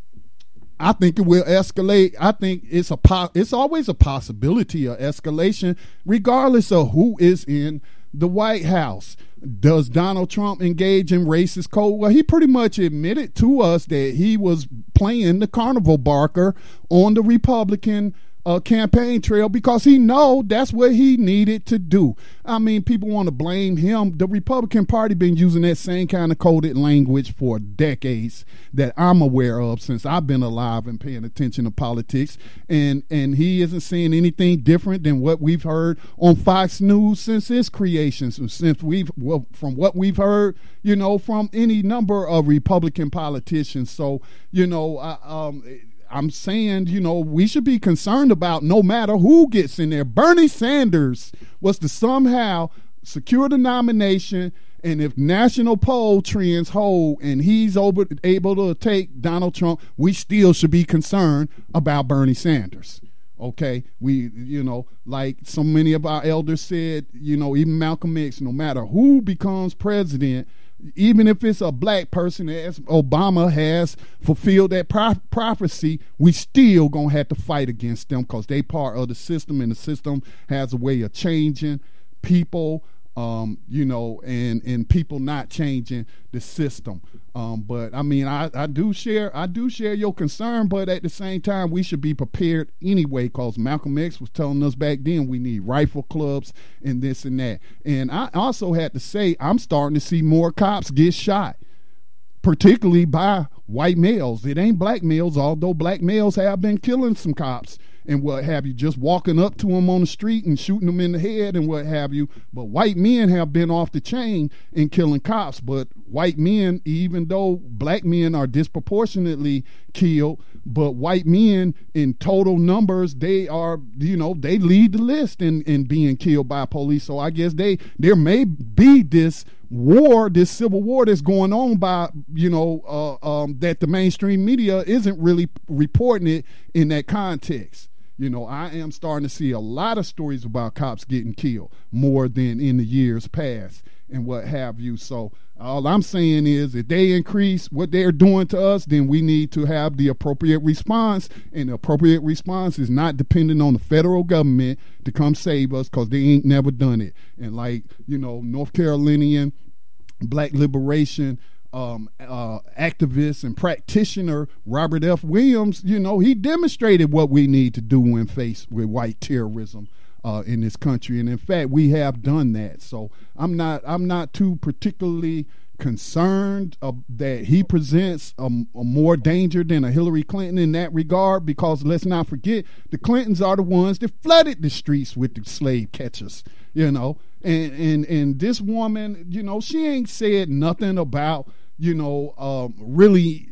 I think it will escalate. I think it's a po- it's always a possibility of escalation, regardless of who is in the White House. Does Donald Trump engage in racist code? Well, he pretty much admitted to us that he was playing the carnival barker on the Republican Uh, campaign trail because he know that's what he needed to do. I mean, people want to blame him. The Republican Party been using that same kind of coded language for decades that I'm aware of since I've been alive and paying attention to politics. And and he isn't saying anything different than what we've heard on Fox News since its creation. So since we've well, from what we've heard, you know, from any number of Republican politicians. So, you know, I, um. I'm saying, you know, we should be concerned about no matter who gets in there. Bernie Sanders was to somehow secure the nomination, and if national poll trends hold and he's over, able to take Donald Trump, we still should be concerned about Bernie Sanders. Okay, we, you know, like so many of our elders said, you know, even Malcolm X, no matter who becomes president, even if it's a black person, as Obama has fulfilled that pro- prophecy, we still gonna have to fight against them because they part of the system, and the system has a way of changing people, um, you know, and, and people not changing the system. Um, but I mean, I, I do share, I do share your concern, but at the same time, we should be prepared anyway, because Malcolm X was telling us back then we need rifle clubs and this and that. And I also had to say, I'm starting to see more cops get shot, particularly by white males. It ain't black males, although black males have been killing some cops and what have you, just walking up to them on the street and shooting them in the head and what have you. But white men have been off the chain in killing cops. But white men, even though black men are disproportionately killed, but white men in total numbers, they are, you know, they lead the list in, in being killed by police. So I guess they there may be this war, this civil war that's going on by, you know, uh, um, that the mainstream media isn't really reporting it in that context. You know, I am starting to see a lot of stories about cops getting killed more than in the years past and what have you. So all I'm saying is if they increase what they're doing to us, then we need to have the appropriate response. And the appropriate response is not dependent on the federal government to come save us, because they ain't never done it. And like, you know, North Carolinian Black Liberation Um, uh, activist and practitioner Robert F. Williams, you know, he demonstrated what we need to do when faced with white terrorism uh, in this country, and in fact, we have done that. So I'm not, I'm not too particularly concerned uh, that he presents a, a more danger than a Hillary Clinton in that regard, because let's not forget, the Clintons are the ones that flooded the streets with the slave catchers, you know, and and and this woman, you know, she ain't said nothing about, you know, um, really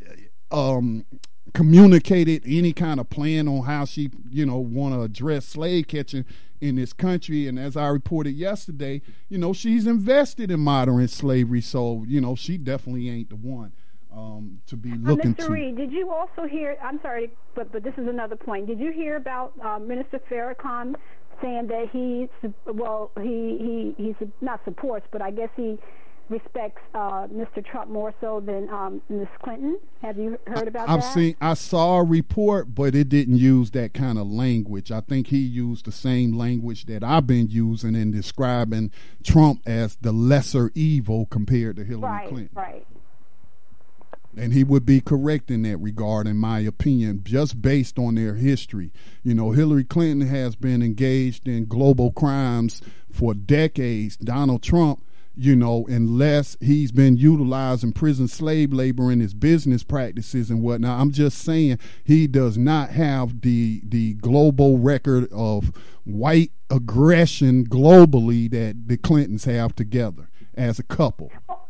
um, communicated any kind of plan on how she, you know, want to address slave catching in this country. And as I reported yesterday, you know, she's invested in modern slavery. So, you know, she definitely ain't the one um, to be looking uh, Mister to. Reed, did you also hear, I'm sorry, but, but this is another point. Did you hear about uh, Minister Farrakhan saying that he, well, he, he, he not supports, but I guess he respects uh, Mister Trump more so than um, Miz Clinton? Have you heard about I've that? seen, I saw a report, but it didn't use that kind of language. I think he used the same language that I've been using in describing Trump as the lesser evil compared to Hillary right, Clinton. Right, And he would be correct in that regard, in my opinion, just based on their history. You know, Hillary Clinton has been engaged in global crimes for decades. Donald Trump, you know, unless he's been utilizing prison slave labor in his business practices and whatnot, I'm just saying he does not have the the global record of white aggression globally that the Clintons have together as a couple.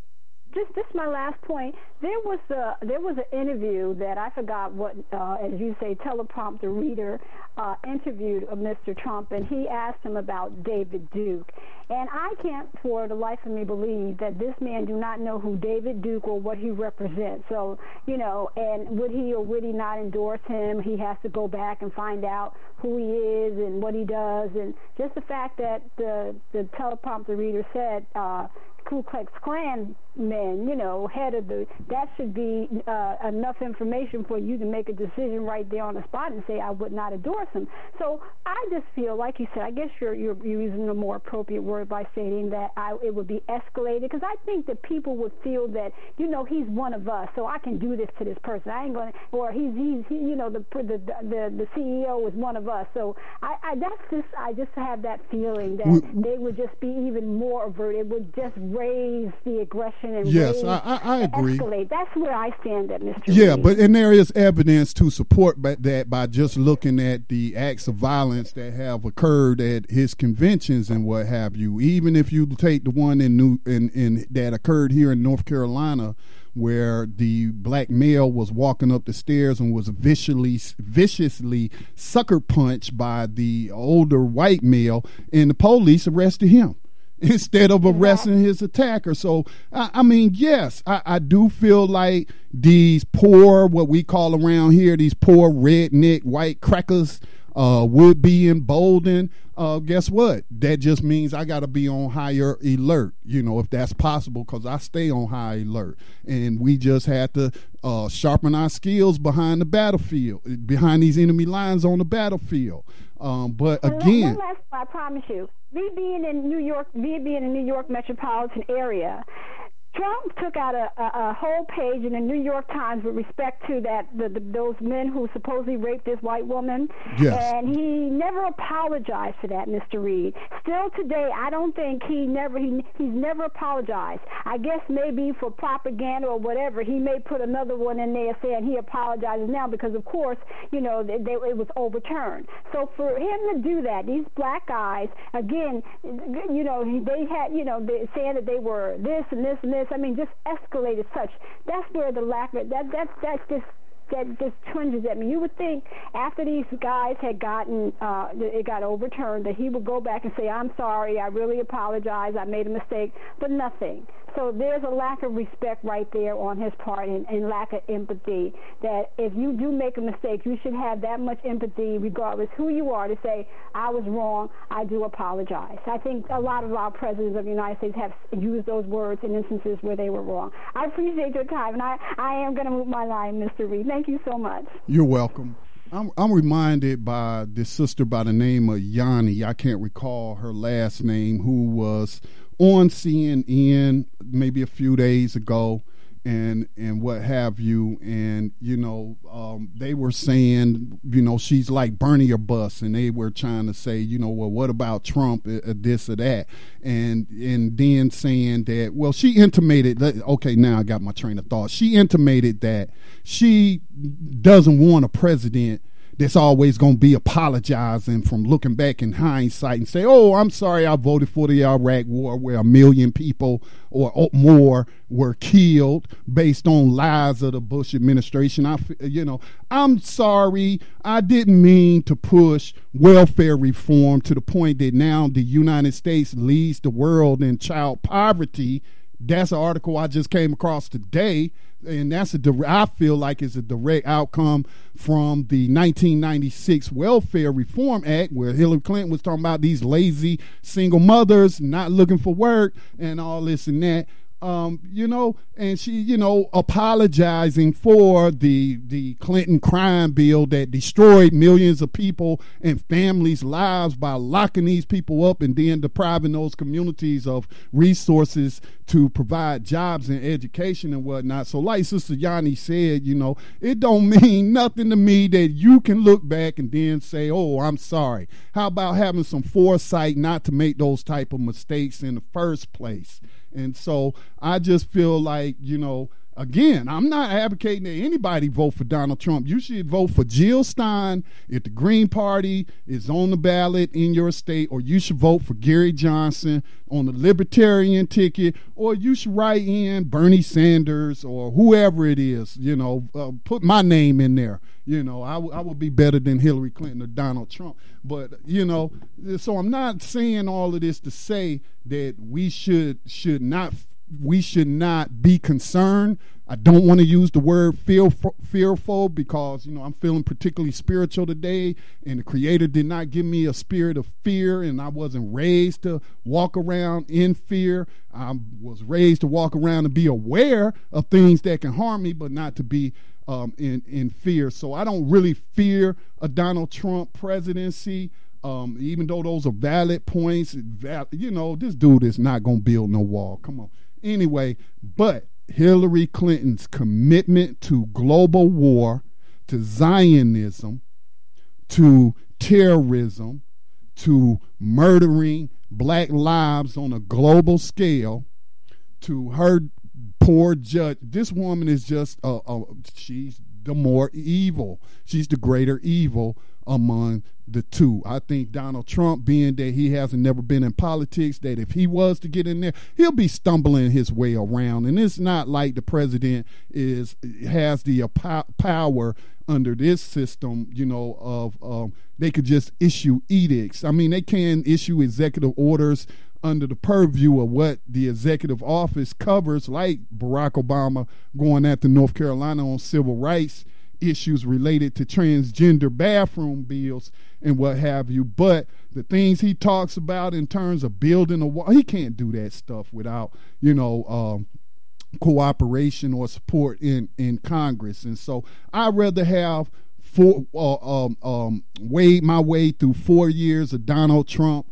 Just, this is my last point. There was a there was an interview that I forgot what, uh, as you say, teleprompter reader uh, interviewed of Mister Trump, and he asked him about David Duke. And I can't, for the life of me, believe that this man do not know who David Duke or what he represents. So, you know, and would he or would he not endorse him? He has to go back and find out who he is and what he does, and just the fact that the the teleprompter reader said. Uh, Ku Klux Klan men, you know, head of the, that should be uh, enough information for you to make a decision right there on the spot and say, I would not endorse him. So I just feel, like you said, I guess you're, you're, you're using a more appropriate word by stating that I, it would be escalated, because I think that people would feel that, you know, he's one of us, so I can do this to this person. I ain't going to, or he's, he's he, you know, the, the the the C E O is one of us. So I, I that's just, I just have that feeling that we, they would just be even more overt. It would just raise the aggression and yes, raise, I, I, I agree. Escalate. That's where I stand at, Mister Yeah, Reed. but and there is evidence to support that by just looking at the acts of violence that have occurred at his conventions and what have you. Even if you take the one in New in, in that occurred here in North Carolina, where the black male was walking up the stairs and was viciously viciously sucker punched by the older white male, and the police arrested him instead of arresting his attacker. So, I, I mean, yes, I, I do feel like these poor, what we call around here, these poor redneck white crackers uh, would be emboldened. Uh, guess what? That just means I got to be on higher alert, you know, if that's possible, because I stay on high alert. And we just had to uh, sharpen our skills behind the battlefield, behind these enemy lines on the battlefield. Um, but again, one last, I promise you, me being in New York, me being in New York metropolitan area, Trump took out a, a, a whole page in the New York Times with respect to that the, the, those men who supposedly raped this white woman. Yes. And he never apologized for that, Mister Reed. Still today, I don't think he never he he's never apologized. I guess maybe for propaganda or whatever, he may put another one in there saying he apologizes now because, of course, you know, they, they, it was overturned. So for him to do that, these black guys, again, you know, they had, you know, they, saying that they were this and this and this. I mean, just escalated such. That's where the lack of that that that's just that just twinges at me. You would think after these guys had gotten uh, it got overturned that he would go back and say, "I'm sorry, I really apologize, I made a mistake," but nothing. So there's a lack of respect right there on his part, and, and lack of empathy. That if you do make a mistake, you should have that much empathy, regardless who you are, to say, I was wrong, I do apologize. I think a lot of our presidents of the United States have used those words in instances where they were wrong. I appreciate your time, and I, I am going to move my line, Mister Reed. Thank you so much. You're welcome. I'm, I'm reminded by this sister by the name of Yanni, I can't recall her last name, who was on C N N maybe a few days ago and and what have you, and you know um, they were saying, you know, she's like Bernie or bust, and they were trying to say, you know, well, what about Trump, uh, this or that, and and then saying that, well, she intimated, okay, now I got my train of thought, she intimated that she doesn't want a president that's always going to be apologizing from looking back in hindsight and say, oh, I'm sorry I voted for the Iraq war where a million people or more were killed based on lies of the Bush administration. I, you know, I'm sorry, I didn't mean to push welfare reform to the point that now the United States leads the world in child poverty. That's an article I just came across today. And that's a I feel like it's a direct outcome from the nineteen ninety-six Welfare Reform Act, where Hillary Clinton was talking about these lazy single mothers not looking for work and all this and that. Um, you know, and she, you know, apologizing for the the Clinton crime bill that destroyed millions of people and families' lives by locking these people up and then depriving those communities of resources to provide jobs and education and whatnot. So like Sister Yanni said, you know, it don't mean nothing to me that you can look back and then say, oh, I'm sorry. How about having some foresight not to make those type of mistakes in the first place? And so I just feel like, you know, again, I'm not advocating that anybody vote for Donald Trump. You should vote for Jill Stein if the Green Party is on the ballot in your state, or you should vote for Gary Johnson on the Libertarian ticket, or you should write in Bernie Sanders or whoever it is, you know, uh, put my name in there. You know, I, w- I would be better than Hillary Clinton or Donald Trump. But, you know, so I'm not saying all of this to say that we should should not we should not be concerned. I don't want to use the word fear, fearful because, you know, I'm feeling particularly spiritual today, and the Creator did not give me a spirit of fear, and I wasn't raised to walk around in fear. I was raised to walk around and be aware of things that can harm me, but not to be um, in, in fear. So I don't really fear a Donald Trump presidency. Um, even though those are valid points, val- you know, this dude is not going to build no wall. Come on. Anyway, but Hillary Clinton's commitment to global war, to Zionism, to terrorism, to murdering black lives on a global scale, to her poor judge. This woman is just, uh, uh, she's the more evil. She's the greater evil among the two. I think Donald Trump, being that he hasn't never been in politics, that if he was to get in there, he'll be stumbling his way around. And it's not like the president is has the uh, power under this system, you know, of um, they could just issue edicts. I mean, they can issue executive orders under the purview of what the executive office covers, like Barack Obama going after North Carolina on civil rights issues related to transgender bathroom bills and what have you. But the things he talks about in terms of building a wall, he can't do that stuff without, you know, um, cooperation or support in, in Congress. And so I'd rather have four, uh, um, um, wade my way through four years of Donald Trump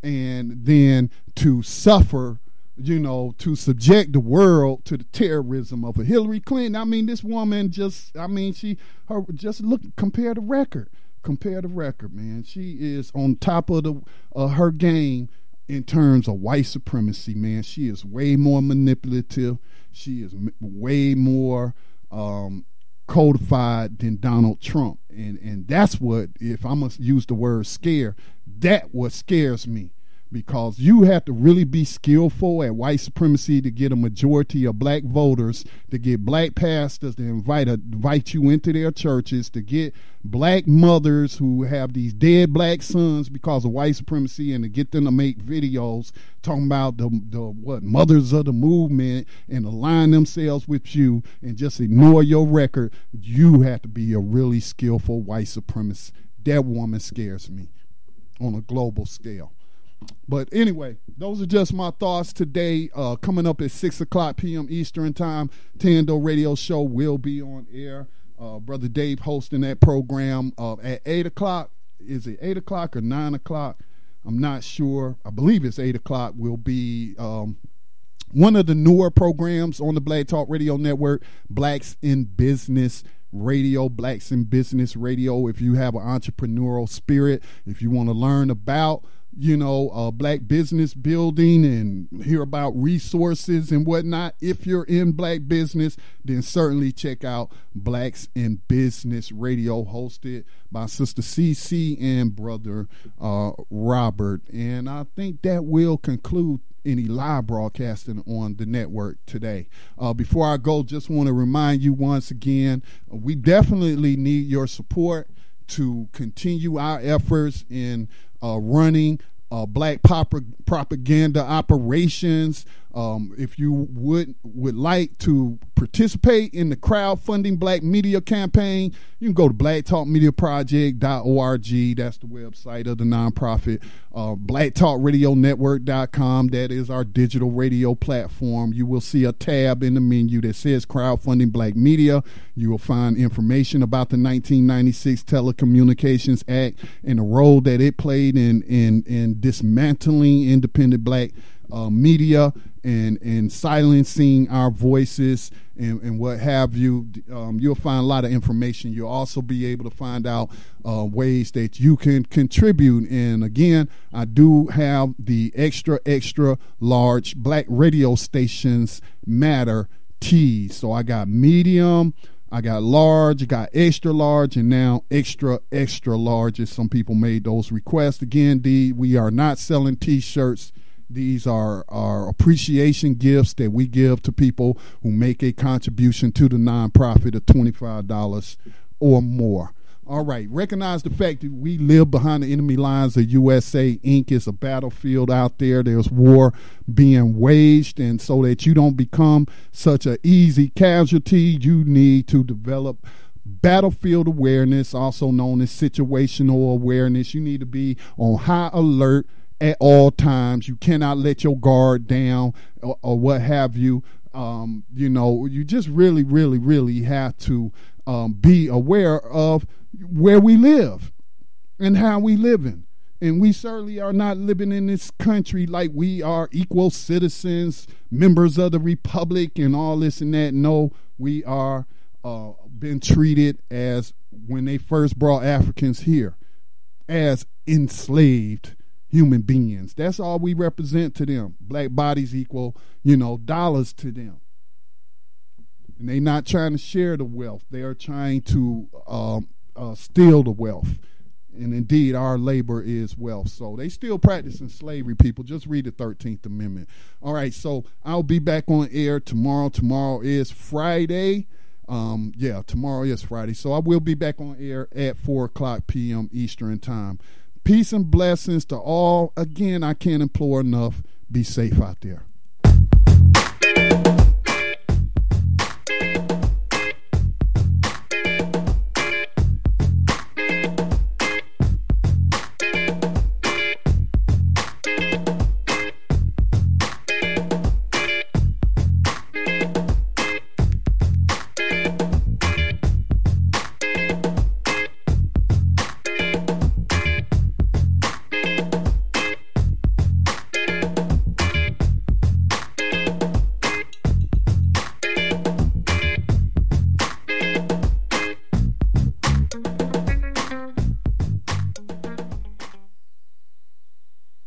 and then to suffer, you know, to subject the world to the terrorism of a Hillary Clinton. I mean, this woman just, I mean, she, her, just look, compare the record. Compare the record, man. She is on top of the uh, her game in terms of white supremacy, man. She is way more manipulative. She is m- way more um, codified than Donald Trump. And, and that's what, if I must use the word scare, that what scares me. Because you have to really be skillful at white supremacy to get a majority of black voters, to get black pastors to invite a, invite you into their churches, to get black mothers who have these dead black sons because of white supremacy, and to get them to make videos talking about the, the what mothers of the movement and align themselves with you and just ignore your record. You have to be a really skillful white supremacist. That woman scares me on a global scale. But anyway, those are just my thoughts today. Uh, coming up at six o'clock p.m. Eastern Time, Tando Radio Show will be on air. Uh, Brother Dave hosting that program uh, at eight o'clock. Is it eight o'clock or nine o'clock? I'm not sure. I believe it's eight o'clock. Will be um, one of the newer programs on the Black Talk Radio Network, Blacks in Business Radio, Blacks in Business Radio. If you have an entrepreneurial spirit, if you want to learn about you know, uh, black business building and hear about resources and whatnot. If you're in black business, then certainly check out Blacks in Business Radio, hosted by Sister C C and Brother uh, Robert. And I think that will conclude any live broadcasting on the network today. Uh, before I go, just want to remind you once again, we definitely need your support to continue our efforts in Uh, running uh, black pop- propaganda operations. Um, if you would would like to participate in the crowdfunding Black Media campaign, you can go to black talk media project dot org. That's the website of the nonprofit. Uh, black talk radio network dot com. That is our digital radio platform. You will see a tab in the menu that says Crowdfunding Black Media. You will find information about the nineteen ninety-six Telecommunications Act and the role that it played in in, in dismantling independent black Uh, media and and silencing our voices and, and what have you. Um, you'll find a lot of information. You'll also be able to find out uh, ways that you can contribute. And again, I do have the extra, extra large Black radio stations matter tees. So I got medium, I got large, I got extra large, and now extra, extra large, as some people made those requests. Again, D, we are not selling T-shirts. These are our appreciation gifts that we give to people who make a contribution to the nonprofit of twenty-five dollars or more. All right, recognize the fact that we live behind the enemy lines of U S A Incorporated. It's a battlefield out there. There's war being waged, and so that you don't become such an easy casualty, you need to develop battlefield awareness, also known as situational awareness. You need to be on high alert at all times. You cannot let your guard down or, or what have you. Um, you know, you just really, really, really have to um, be aware of where we live and how we living. And we certainly are not living in this country like we are equal citizens, members of the republic and all this and that. No, we are uh, been treated as, when they first brought Africans here, as enslaved human beings. That's all we represent to them. Black bodies equal, you know, dollars to them. And they're not trying to share the wealth. They are trying to um, uh, steal the wealth. And indeed, our labor is wealth. So they still practicing slavery, people. Just read the thirteenth Amendment. All right, so I'll be back on air tomorrow. Tomorrow is Friday. Um, yeah, tomorrow is Friday. So I will be back on air at four o'clock p.m. Eastern Time. Peace and blessings to all. Again, I can't implore enough. Be safe out there.